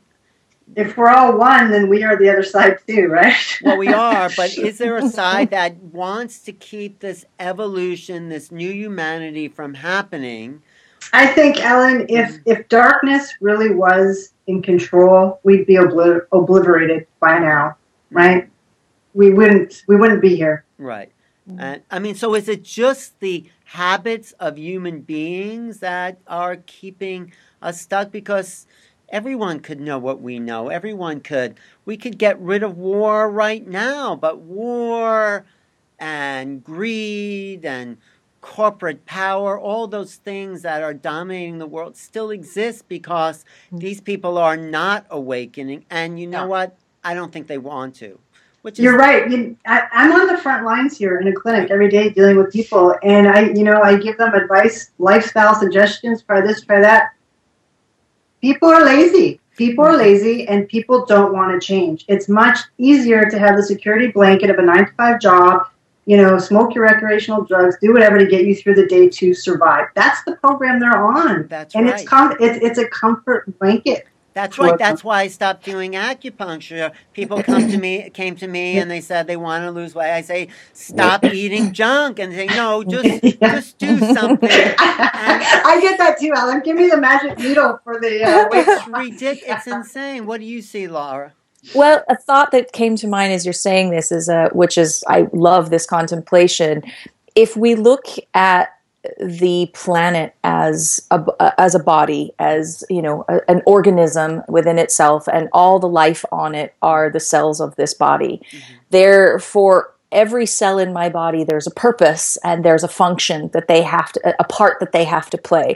If we're all one, then we are the other side too, right? Well, we are, but is there a side that wants to keep this evolution, this new humanity from happening? I think, Ellen, if if darkness really was in control, we'd be obli- obliterated by now, right? We wouldn't we wouldn't be here. Right. And I mean, so is it just the habits of human beings that are keeping us stuck? Because everyone could know what we know. Everyone could. We could get rid of war right now, but war and greed and corporate power, all those things that are dominating the world still exist because these people are not awakening. And you know yeah. what? I don't think they want to. Which is- You're right. You, I, I'm on the front lines here in a clinic every day dealing with people. And I, you know, I give them advice, lifestyle suggestions, try this, try that. People are lazy. People are lazy and people don't want to change. It's much easier to have the security blanket of a nine to five job, you know, smoke your recreational drugs, do whatever to get you through the day to survive. That's the program they're on. That's and right. it's, com- it's it's a comfort blanket. That's right. That's why I stopped doing acupuncture. People come to me, came to me, and they said they want to lose weight. I say, stop eating junk, and they say, no, just yeah. just do something. And I get that too, Ellen. Give me the magic needle for the uh, weight. It's ridiculous. It's insane. What do you see, Laura? Well, a thought that came to mind as you're saying this is, uh, which is, I love this contemplation. If we look at the planet as a, as a body, as, you know, a, an organism within itself, and all the life on it are the cells of this body. Mm-hmm. Therefore, every cell in my body, there's a purpose and there's a function that they have to, a part that they have to play.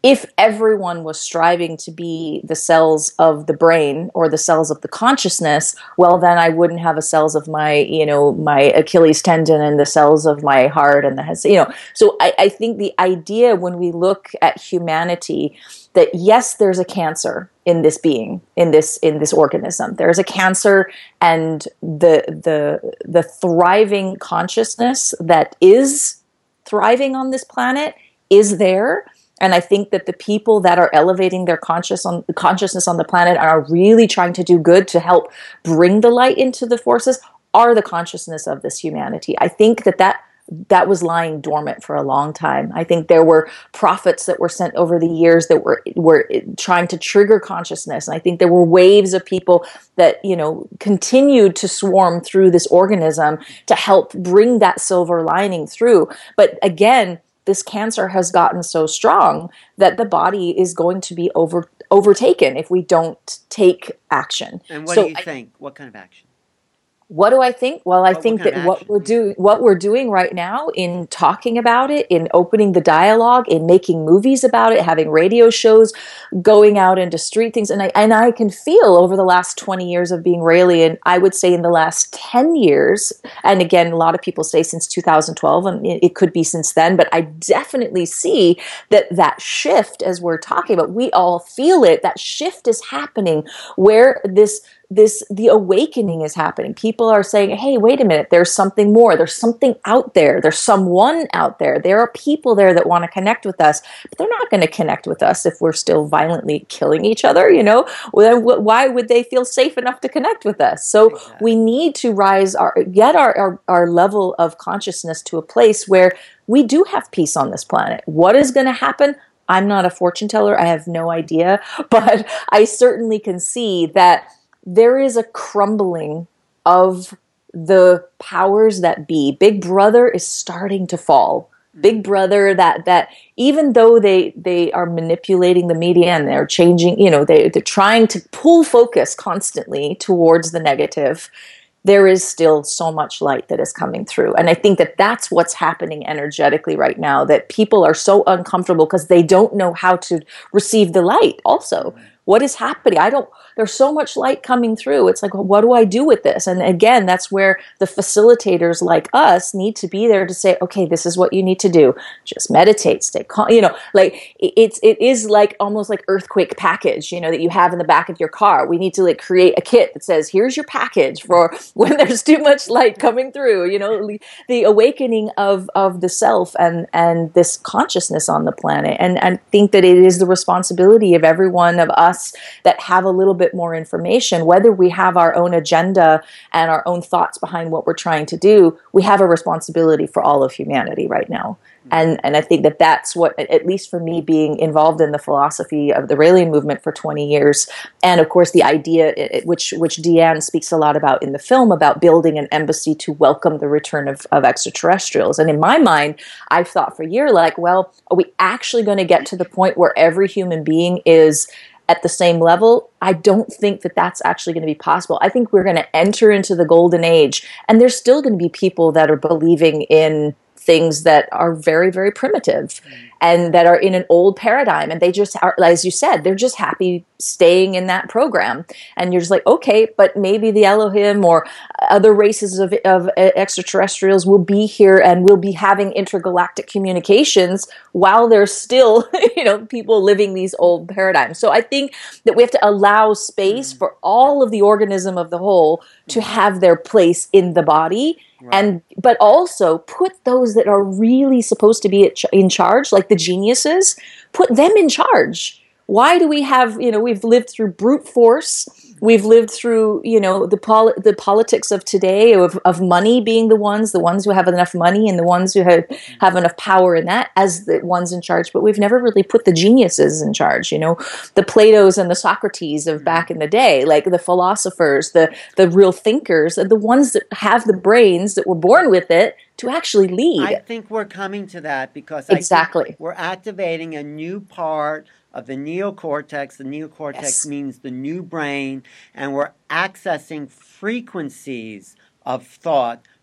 if everyone was striving to be the cells of the brain or the cells of the consciousness, well, then I wouldn't have a cells of my, you know, my Achilles tendon and the cells of my heart and the head, you know. So I, I think the idea when we look at humanity that yes, there's a cancer in this being, in this in this organism. There's a cancer, and the the the thriving consciousness that is thriving on this planet is there. And I think that the people that are elevating their conscious on, consciousness on the planet are really trying to do good to help bring the light into the forces are the consciousness of this humanity. I think that that, that was lying dormant for a long time. I think there were prophets that were sent over the years that were were trying to trigger consciousness. And I think there were waves of people that, you know, continued to swarm through this organism to help bring that silver lining through. But again, this cancer has gotten so strong that the body is going to be over overtaken if we don't take action. And what so do you I, think? What kind of action? What do I think? Well, I What- think what kind that of what action? we're doing, what we're doing right now in talking about it, in opening the dialogue, in making movies about it, having radio shows, going out into street things, and I and I can feel over the last twenty years of being Raelian, I would say in the last ten years, and again, a lot of people say since two thousand twelve, and it it could be since then, but I definitely see that that shift, as we're talking about, we all feel it. That shift is happening where this. This the awakening is happening. People are saying, hey, wait a minute, there's something more. There's something out there. There's someone out there. There are people there that want to connect with us, but they're not going to connect with us if we're still violently killing each other, you know? Well, then why would they feel safe enough to connect with us? So Exactly. we need to rise our get our, our, our level of consciousness to a place where we do have peace on this planet. What is going to happen? I'm not a fortune teller. I have no idea, but I certainly can see that there is a crumbling of the powers that be. Big Brother is starting to fall. Big Brother, that that even though they they are manipulating the media and they're changing, you know, they they're trying to pull focus constantly towards the negative, there is still so much light that is coming through. And I think that that's what's happening energetically right now, that people are so uncomfortable because they don't know how to receive the light also. What is happening? I don't, there's so much light coming through. It's like, well, what do I do with this? And again, that's where the facilitators like us need to be there to say, okay, this is what you need to do. Just meditate, stay calm. You know, like it's, it is like almost like earthquake package, you know, that you have in the back of your car. We need to like create a kit that says, here's your package for when there's too much light coming through, you know, the awakening of, of the self and, and this consciousness on the planet. And I think that it is the responsibility of every one of us that have a little bit more information, whether we have our own agenda and our own thoughts behind what we're trying to do, we have a responsibility for all of humanity right now. And and I think that that's what, at least for me, being involved in the philosophy of the Raelian movement for twenty years, and of course the idea, which which Deanne speaks a lot about in the film, about building an embassy to welcome the return of, of extraterrestrials. And in my mind, I've thought for years, like, well, are we actually going to get to the point where every human being is at the same level? I don't think that that's actually going to be possible. I think we're going to enter into the golden age, and there's still going to be people that are believing in things that are very, very primitive mm. and that are in an old paradigm. And they just are, as you said, they're just happy staying in that program. And you're just like, okay, but maybe the Elohim or other races of, of extraterrestrials will be here and will be having intergalactic communications while there's still, you know, people living these old paradigms. So I think that we have to allow space mm. for all of the organism of the whole to mm. have their place in the body. Right. And but also put those that are really supposed to be in charge, like the geniuses, put them in charge. Why do we have, you know, we've lived through brute force. We've lived through, you know, the pol- the politics of today of, of money being the ones, the ones who have enough money and the ones who have, have enough power in that as the ones in charge. But we've never really put the geniuses in charge, you know, the Platos and the Socrates of back in the day, like the philosophers, the, the real thinkers, the ones that have the brains that were born with it to actually lead. I think we're coming to that because exactly. I think we're activating a new part of the neocortex. The neocortex yes. means the new brain, and we're accessing frequencies of thought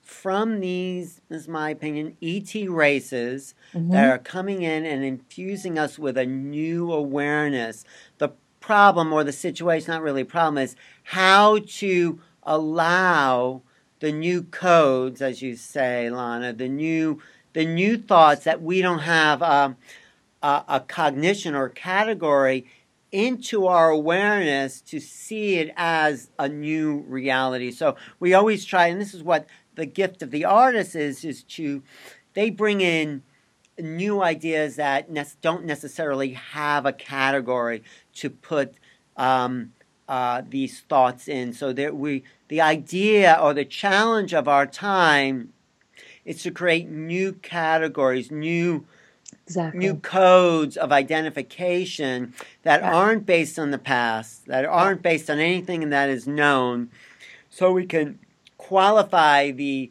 from these, this is my opinion, E T races Mm-hmm. that are coming in and infusing us with a new awareness. The problem or the situation, not really a problem, is how to allow the new codes, as you say, Lana, the new the new thoughts that we don't have um, a, a cognition or category into our awareness to see it as a new reality. So we always try, and this is what the gift of the artist is, is to, they bring in new ideas that ne- don't necessarily have a category to put um, uh, these thoughts in. So that we, the idea or the challenge of our time is to create new categories, new Exactly. new codes of identification that Yeah. aren't based on the past, that aren't based on anything that is known, so we can qualify the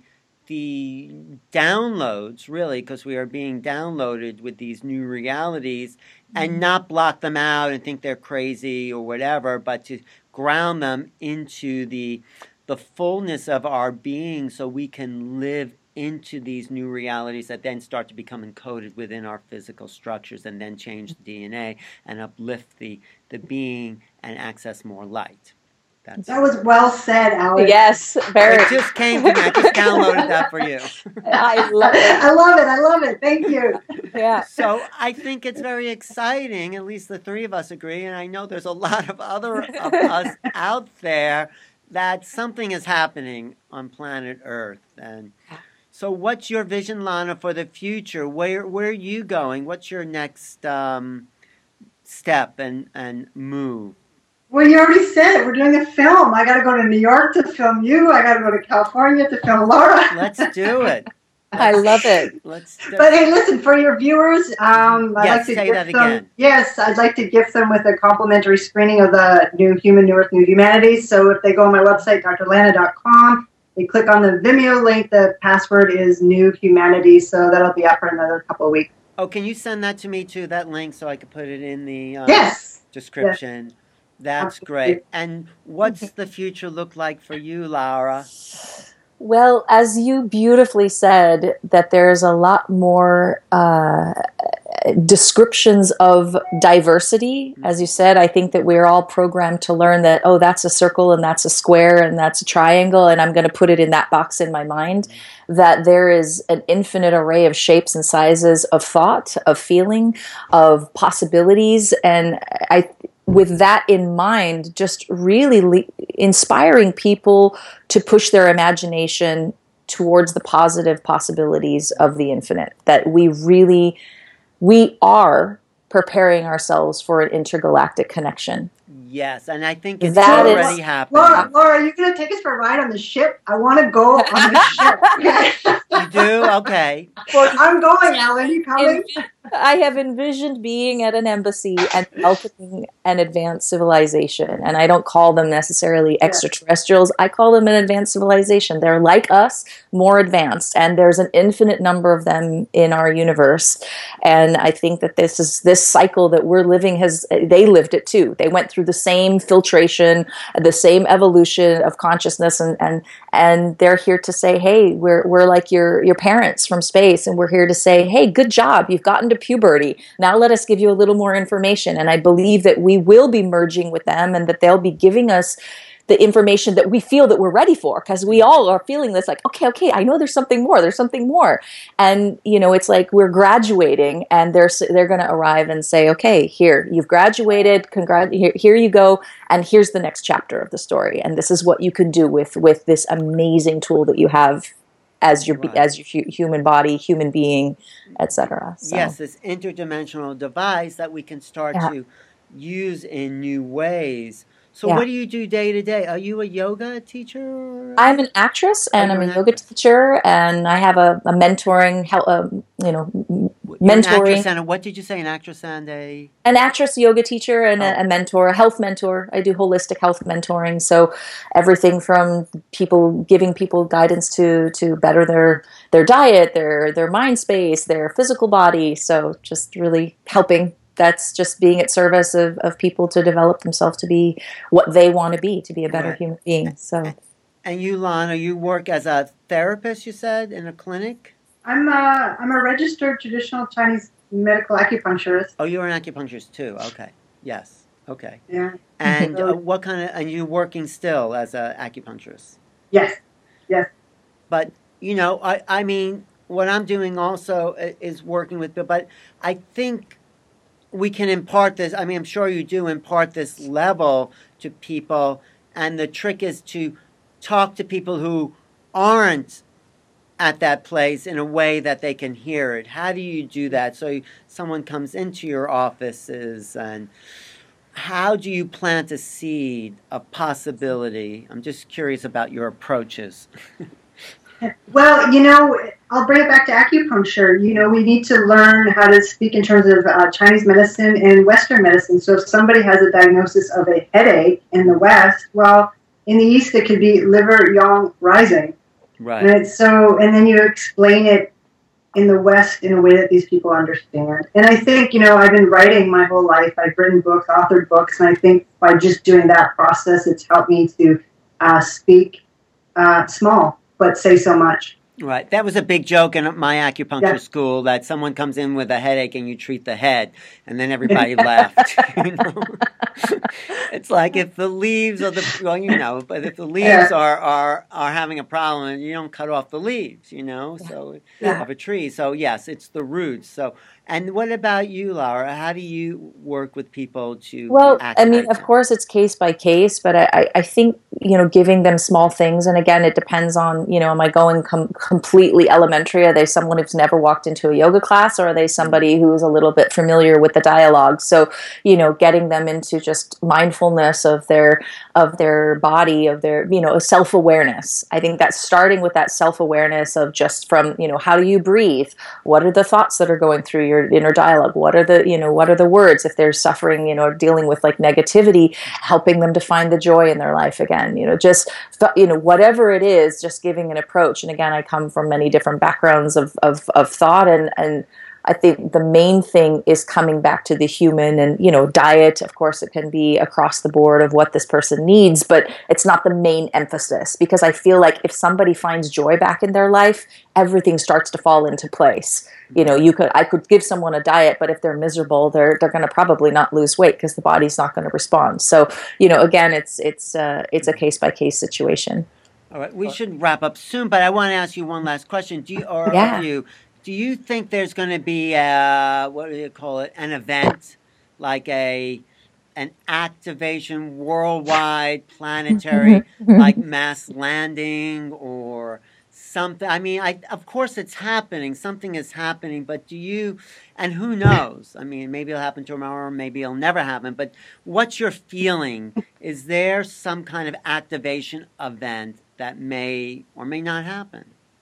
the downloads, really, because we are being downloaded with these new realities, and Mm-hmm. not block them out and think they're crazy or whatever, but to ground them into the the fullness of our being so we can live into these new realities that then start to become encoded within our physical structures and then change the D N A and uplift the, the being and access more light. That's That was well said, Alex. Yes, very. It just came to me. I just downloaded that for you. I love it. I love it. I love it. Thank you. Yeah. So I think it's very exciting, at least the three of us agree, and I know there's a lot of other of us out there, that something is happening on planet Earth. And so what's your vision, Lana, for the future? Where where are you going? What's your next um, step and, and move? Well, you already said it. We're doing a film. I got to go to New York to film you. I got to go to California to film Laura. Let's do it. I love it. Let's do But hey, listen, for your viewers, um, I'd Yes, like to say gift that them, again. Yes, I'd like to gift them with a complimentary screening of the new Human, New Earth, New Humanities. So if they go on my website, d r lana dot com, they click on the Vimeo link, the password is New Humanities, so that'll be up for another couple of weeks. Oh, can you send that to me too, that link, so I can put it in the uh, Yes. description? Yes. That's Absolutely. great. And what's the future look like for you, Laura? Well, as you beautifully said, that there's a lot more uh, descriptions of diversity. As you said, I think that we're all programmed to learn that, oh, that's a circle and that's a square and that's a triangle, and I'm going to put it in that box in my mind. That there is an infinite array of shapes and sizes of thought, of feeling, of possibilities. And I with that in mind, just really le- inspiring people to push their imagination towards the positive possibilities of the infinite. That we really, we are preparing ourselves for an intergalactic connection. Yes, and I think it's That already is- happening. Laura, Laura, are you going to take us for a ride on the ship? I want to go on the ship. You do? Okay. I'm going, Alan. You coming? I have envisioned being at an embassy and welcoming an advanced civilization. And I don't call them necessarily extraterrestrials. I call them an advanced civilization. They're like us, more advanced. And there's an infinite number of them in our universe. And I think that this is this cycle that we're living has, they lived it too. They went through the same filtration, the same evolution of consciousness. And, and, and they're here to say, hey, we're, we're like your, your parents from space. And we're here to say, hey, good job. You've gotten to puberty. Now let us give you a little more information. And I believe that we will be merging with them and that they'll be giving us the information that we feel that we're ready for, because we all are feeling this like, okay, okay, I know there's something more, there's something more. And, you know, it's like we're graduating and they're, they're going to arrive and say, okay, here, you've graduated, congrat- here, here you go, and here's the next chapter of the story. And this is what you can do with, with this amazing tool that you have as your Right. as your hu- human body, human being, et cetera. So. Yes, this interdimensional device that we can start Yeah. to use in new ways. So Yeah. what do you do day to day? Are you a yoga teacher? I'm an actress and Oh, I'm you're a an yoga actress. teacher, and I have a, a mentoring, hel- um, you know, m- You're an mentoring. actress and a, what did you say? An actress and a... An actress, yoga teacher, and Oh. a, a mentor, a health mentor. I do holistic health mentoring, so everything from people giving people guidance to to better their their diet, their their mind space, their physical body. So just really helping. That's just being at service of, of people to develop themselves to be what they want to be, to be a better Right. human being. So And you, Lana, you work as a therapist, you said, in a clinic? I'm a, I'm a registered traditional Chinese medical acupuncturist. Oh, you're an acupuncturist too. Okay. Yes. Okay. Yeah. And uh, what kind of, and you working still as an acupuncturist? Yes. Yes. But, you know, I, I mean, what I'm doing also is working with, but I think we can impart this. I mean, I'm sure you do impart this level to people. And the trick is to talk to people who aren't at that place in a way that they can hear it. How do you do that? So someone comes into your offices, and how do you plant a seed of possibility? I'm just curious about your approaches. Well, you know, I'll bring it back to acupuncture. You know, we need to learn how to speak in terms of uh, Chinese medicine and Western medicine. So if somebody has a diagnosis of a headache in the West, well, in the East it could be liver yang rising. Right. Right. So, and then you explain it in the West in a way that these people understand. And I think, you know, I've been writing my whole life. I've written books, authored books, and I think by just doing that process, it's helped me to uh, speak uh, small, but say so much. Right. That was a big joke in my acupuncture Yeah. school, that someone comes in with a headache and you treat the head, and then everybody laughed. You know? It's like if the leaves of the, well, you know, but if the leaves Yeah. are, are, are having a problem, you don't cut off the leaves, you know, so Yeah. of a tree. So yes, it's the roots. So, and what about you, Laura? How do you work with people to Well, I mean, activate of them? course, it's case by case, but I, I- I think, you know, giving them small things, and again, it depends on, you know, am I going com- completely elementary? Are they someone who's never walked into a yoga class, or are they somebody who is a little bit familiar with the dialogue? So, you know, getting them into just mindfulness of their of their body, of their, you know, self awareness. I think that's starting with that self awareness of just from, you know, how do you breathe? What are the thoughts that are going through your inner dialogue? What are the, you know, what are the words? If they're suffering, you know, dealing with like negativity, helping them to find the joy in their life again, you know, just, you know, whatever it is, just giving an approach. And again, I come from many different backgrounds of, of, of thought, and, and I think the main thing is coming back to the human, and, you know, diet, of course, it can be across the board of what this person needs, but it's not the main emphasis, because I feel like if somebody finds joy back in their life, everything starts to fall into place. You know, you could, I could give someone a diet, but if they're miserable, they're, they're going to probably not lose weight because the body's not going to respond. So, you know, again, it's, it's, uh, it's a case by case situation. All right, we should wrap up soon, but I want to ask you one last question. Do you, or Yeah. of you, do you think there's going to be a, what do you call it, an event, like a an activation worldwide, planetary, like mass landing or something? I mean, I of course it's happening. Something is happening, but do you, and who knows? I mean, maybe it'll happen tomorrow, maybe it'll never happen, but what's your feeling? Is there some kind of activation event that may or may not happen?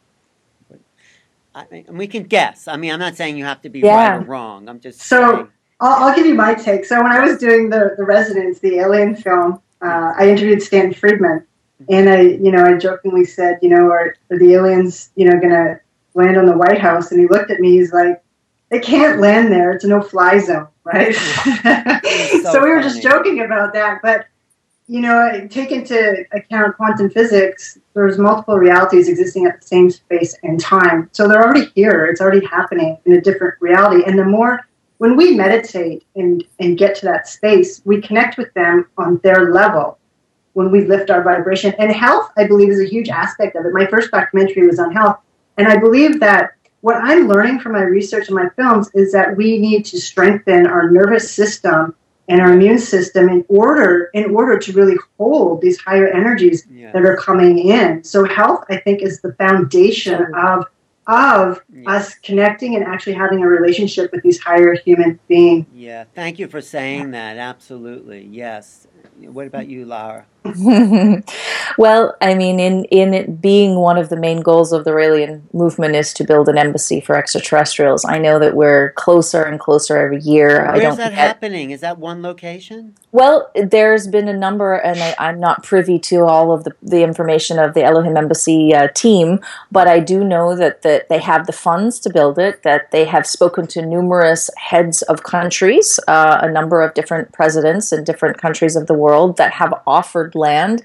I mean, and we can guess. I mean, I'm not saying you have to be Yeah. right or wrong. I'm just So saying. I'll, I'll give you my take. So when I was doing the, the Residence, the Alien film, uh, I interviewed Stanton Friedman, and I, you know, I jokingly said, you know, are, are the aliens, you know, going to land on the White House? And he looked at me. He's like, they can't land there. It's a no-fly zone, right? so so we were just funny. joking about that, but. You know, take into account quantum physics, there's multiple realities existing at the same space and time. So they're already here. It's already happening in a different reality. And the more, when we meditate and, and get to that space, we connect with them on their level when we lift our vibration. And health, I believe, is a huge aspect of it. My first documentary was on health. And I believe that what I'm learning from my research and my films is that we need to strengthen our nervous system and our immune system in order in order to really hold these higher energies Yes. that are coming in. So health, I think, is the foundation of of Yes. us connecting and actually having a relationship with these higher human beings. Yeah, thank you for saying that. Absolutely, yes. What about you, Laura? Well, I mean, in, in it being one of the main goals of the Raelian movement is to build an embassy for extraterrestrials. I know that we're closer and closer every year. I Where's don't that get- happening? Is that one location? Well, there's been a number, and I, I'm not privy to all of the, the information of the Elohim Embassy uh, team, but I do know that, that they have the funds to build it, that they have spoken to numerous heads of countries, uh, a number of different presidents in different countries of the world that have offered land.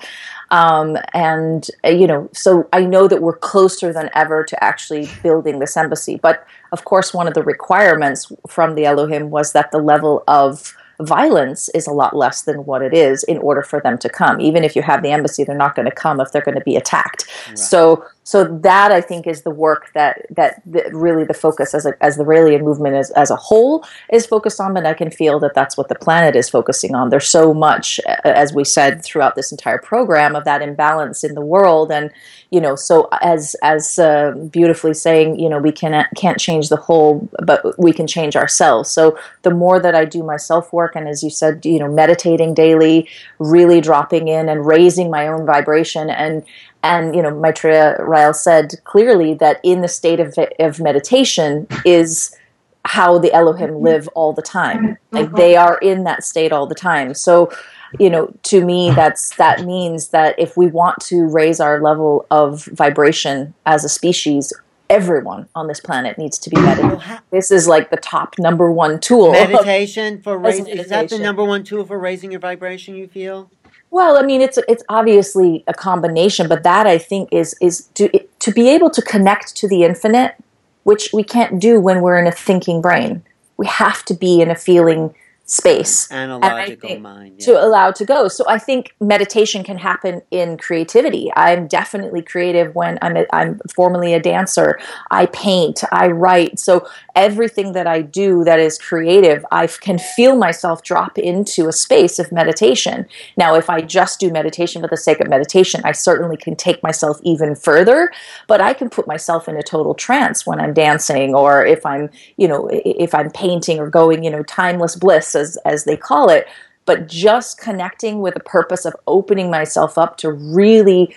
Um, and, uh, you know, so I know that we're closer than ever to actually building this embassy. But of course, one of the requirements from the Elohim was that the level of violence is a lot less than what it is in order for them to come. Even if you have the embassy, they're not going to come if they're going to be attacked. Right. So, so that I think is the work that that, that really the focus as a, as the Raelian movement as as a whole is focused on. And I can feel that that's what the planet is focusing on. There's so much, as we said throughout this entire program, of that imbalance in the world. And you know, so as as uh, beautifully saying, you know, we can can't change the whole, but we can change ourselves. So the more that I do my self work, and as you said, you know, meditating daily, really dropping in and raising my own vibration, and and you know, Maitreya Rael said clearly that in the state of of meditation is how the Elohim live all the time. Like they are in that state all the time. So, you know, to me, that's that means that if we want to raise our level of vibration as a species, everyone on this planet needs to be meditating. This is like the top number one tool. Meditation for raising, is that the number one tool for raising your vibration, you feel? Well, I mean, it's it's obviously a combination, but that I think is is to to be able to connect to the infinite, which we can't do when we're in a thinking brain. We have to be in a feeling space, analogical mind, yeah. to allow to go. So I think meditation can happen in creativity. I'm definitely creative when I'm a, I'm formerly a dancer. I paint, I write. So everything that I do that is creative, I can feel myself drop into a space of meditation. Now, if I just do meditation for the sake of meditation, I certainly can take myself even further, but I can put myself in a total trance when I'm dancing, or if I'm, you know, if I'm painting or going, you know, timeless bliss, as, as they call it, but just connecting with the purpose of opening myself up to really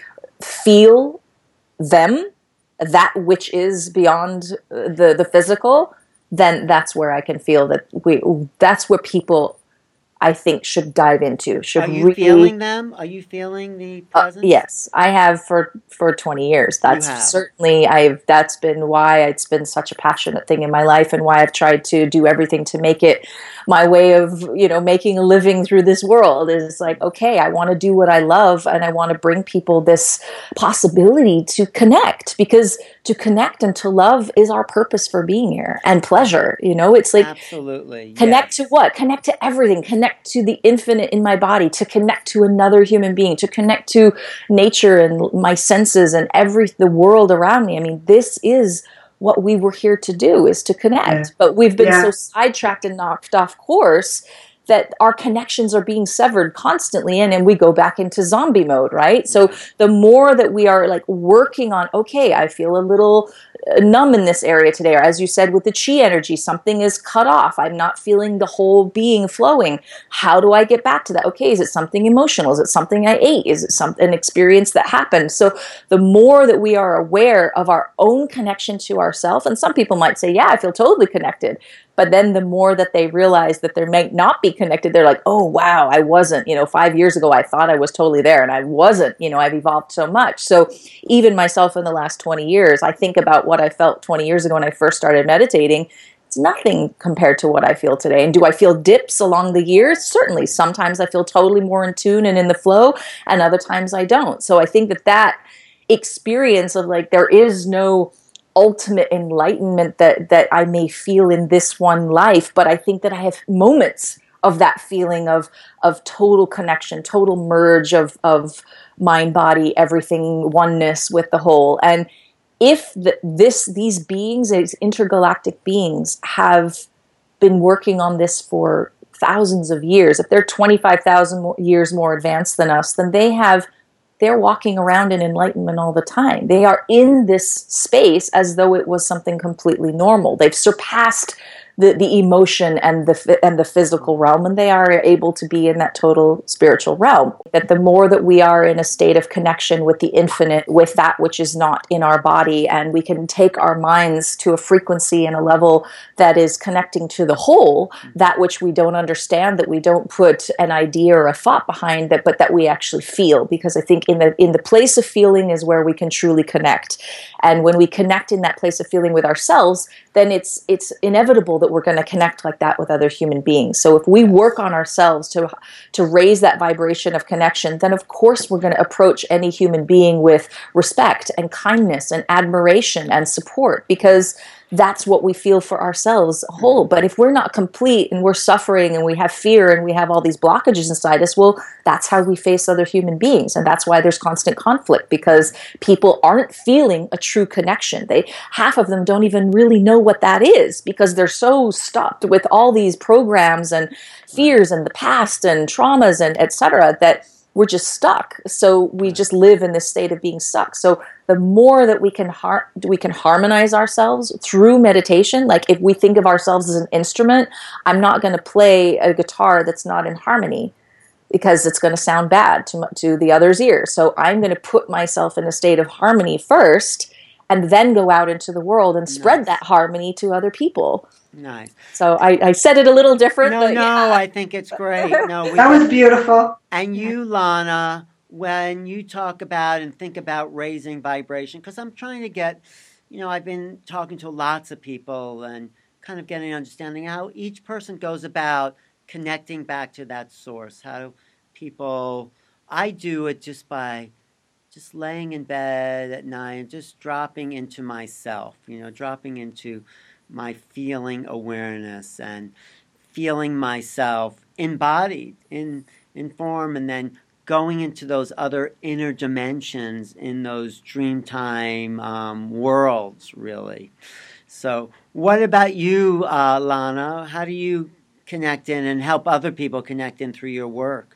feel them, that which is beyond the, the physical, then that's where I can feel that we, that's where people, I think, should dive into. Should Are you really, feeling them? Are you feeling the presence? Uh, yes, I have for, for twenty years. That's certainly, I've, that's been why it's been such a passionate thing in my life, and why I've tried to do everything to make it my way of, you know, making a living through this world. Is like, okay, I want to do what I love, and I want to bring people this possibility to connect, because to connect and to love is our purpose for being here, and pleasure. You know, it's like, absolutely, connect yes. to what? Connect to everything. Connect to the infinite in my body, to connect to another human being, to connect to nature and my senses and every the world around me. I mean, this is what we were here to do, is to connect. Yeah. But we've been yeah. so sidetracked and knocked off course that our connections are being severed constantly, and then we go back into zombie mode, right? So the more that we are like working on, okay, I feel a little numb in this area today, or as you said with the chi energy, something is cut off. I'm not feeling the whole being flowing. How do I get back to that? Okay, is it something emotional? Is it something I ate? Is it some an experience that happened? So the more that we are aware of our own connection to ourselves, and some people might say, yeah, I feel totally connected. But then the more that they realize that they may not be connected, they're like, oh, wow, I wasn't. You know, five years ago, I thought I was totally there, and I wasn't. You know, I've evolved so much. So even myself in the last twenty years, I think about what I felt twenty years ago when I first started meditating. It's nothing compared to what I feel today. And do I feel dips along the years? Certainly. Sometimes I feel totally more in tune and in the flow, and other times I don't. So I think that that experience of like, there is no ultimate enlightenment that that I may feel in this one life, but I think that I have moments of that feeling of of total connection, total merge of of mind, body, everything, oneness with the whole. And if the, this these beings, these intergalactic beings, have been working on this for thousands of years, if they're twenty-five thousand years more advanced than us, then they have they're walking around in enlightenment all the time. They are in this space as though it was something completely normal. They've surpassed the, the emotion and the and the physical realm, and they are able to be in that total spiritual realm. That the more that we are in a state of connection with the infinite, with that which is not in our body, and we can take our minds to a frequency and a level that is connecting to the whole, that which we don't understand, that we don't put an idea or a thought behind that, but that we actually feel. Because I think in the in the place of feeling is where we can truly connect. And when we connect in that place of feeling with ourselves, then it's it's inevitable that we're going to connect like that with other human beings. So if we work on ourselves to to raise that vibration of connection, then of course we're going to approach any human being with respect and kindness and admiration and support, because that's what we feel for ourselves whole. But if we're not complete and we're suffering and we have fear and we have all these blockages inside us, well, that's how we face other human beings. And that's why there's constant conflict, because people aren't feeling a true connection. They, half of them don't even really know what that is, because they're so stuck with all these programs and fears and the past and traumas and et cetera, that we're just stuck. So we just live in this state of being stuck. So the more that we can har- we can harmonize ourselves through meditation, like if we think of ourselves as an instrument, I'm not going to play a guitar that's not in harmony, because it's going to sound bad to, to the other's ear. So I'm going to put myself in a state of harmony first, and then go out into the world and spread Nice. that harmony to other people. Nice. So I, I said it a little different. No, but no, yeah. I think it's great. No, we That was beautiful. And you, Lana, when you talk about and think about raising vibration, because I'm trying to get, you know, I've been talking to lots of people and kind of getting an understanding how each person goes about connecting back to that source. How do people, I do it just by just laying in bed at night and just dropping into myself, you know, dropping into my feeling awareness and feeling myself embodied in in form, and then going into those other inner dimensions in those dreamtime um, worlds, really. So what about you, uh, Lana? How do you connect in and help other people connect in through your work?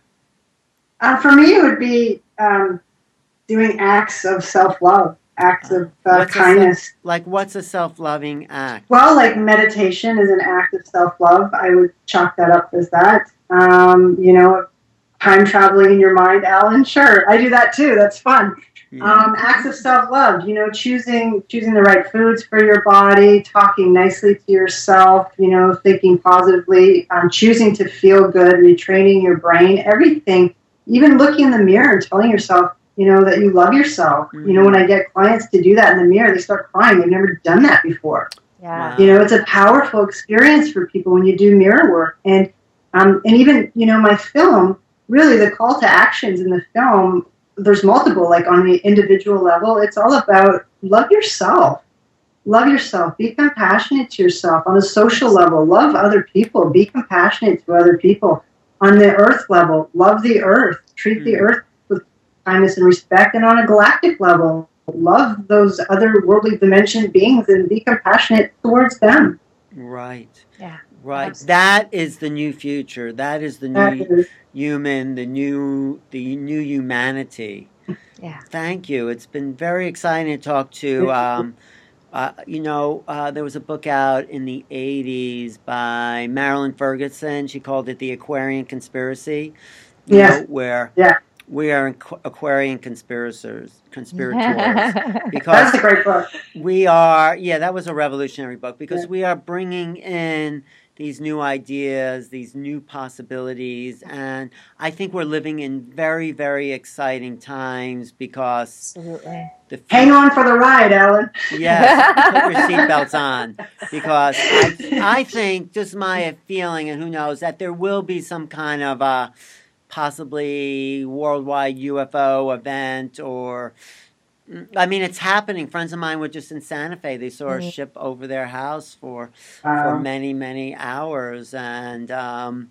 Uh, for me, it would be um, doing acts of self-love, acts of uh, What's a kindness. self- like what's a self-loving act? Well, like meditation is an act of self-love. I would chalk that up as that. Um, you know, time traveling in your mind, Alan. Sure, I do that too. That's fun. Yeah. Um, acts of self-love. You know, choosing choosing the right foods for your body, talking nicely to yourself. You know, thinking positively, um, choosing to feel good, retraining your brain. Everything. Even looking in the mirror and telling yourself, you know, that you love yourself. Mm-hmm. You know, when I get clients to do that in the mirror, they start crying. They've never done that before. Yeah. Wow. You know, it's a powerful experience for people when you do mirror work. And um, and even, you know, my film, really the call to actions in the film, there's multiple, like on the individual level, it's all about love yourself. Love yourself. Be compassionate to yourself. On a social level, love other people. Be compassionate to other people. On the earth level, love the earth. Treat mm. the earth with kindness and respect. And on a galactic level, love those other worldly dimension beings and be compassionate towards them. Right. Yeah. Right. Absolutely. That is the new future. That is the That new is- human, the new the new humanity. Yeah. Thank you. It's been very exciting to talk to. Um, uh, you know, uh, there was a book out in the eighties by Marilyn Ferguson. She called it The Aquarian Conspiracy. You Yes. know, where Yeah. we are Aqu- Aquarian conspirators, conspirators, because That's a great book. we are, yeah, that was a revolutionary book, because Yeah. we are bringing in these new ideas, these new possibilities, and I think we're living in very, very exciting times, because Absolutely. the Hang on for the ride, Alan. yes, put your seatbelts on, because I, I think, just my feeling, and who knows, that there will be some kind of a possibly worldwide U F O event, or I mean, it's happening. Friends of mine were just in Santa Fe. They saw Mhm. a ship over their house for Wow. for many, many hours, and um,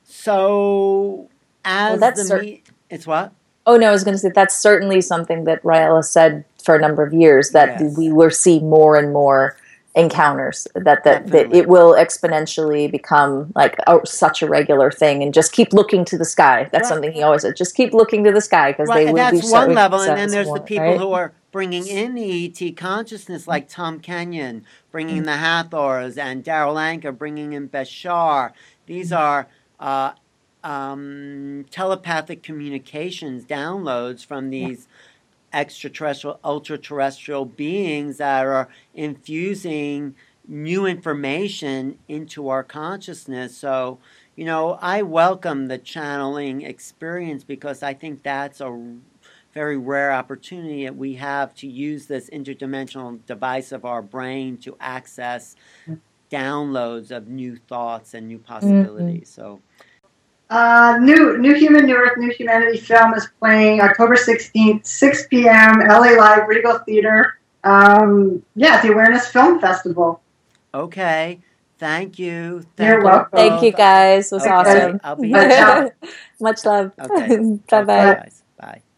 so as that's the cer- me- it's what? Oh no, I was going to say that's certainly something that Rael has said for a number of years, that Yes. we will see more and more encounters, that that, that Definitely. it will exponentially become like a, such a regular thing, and just keep looking to the sky. That's Right. something he always said. Just keep looking to the sky, because Right, they and will that's be one showing level, and then us there's more, the people right? who are bringing in the E T consciousness, like Tom Kenyon, bringing in the Hathors, and Darryl Anka, bringing in Bashar. These are uh, um, telepathic communications, downloads from these extraterrestrial, ultra-terrestrial beings that are infusing new information into our consciousness. So, you know, I welcome the channeling experience, because I think that's a very rare opportunity that we have to use this interdimensional device of our brain to access downloads of new thoughts and new possibilities. Mm-hmm. So, uh, new New Human, New Earth, New Humanity film is playing October sixteenth, six p.m. L A Live, Regal Theater. Um, yeah, the Awareness Film Festival. Okay. Thank you. Thank You're you welcome. Both. Thank you, guys. It was okay. Awesome. I'll be Much love. Okay. Bye-bye. Bye.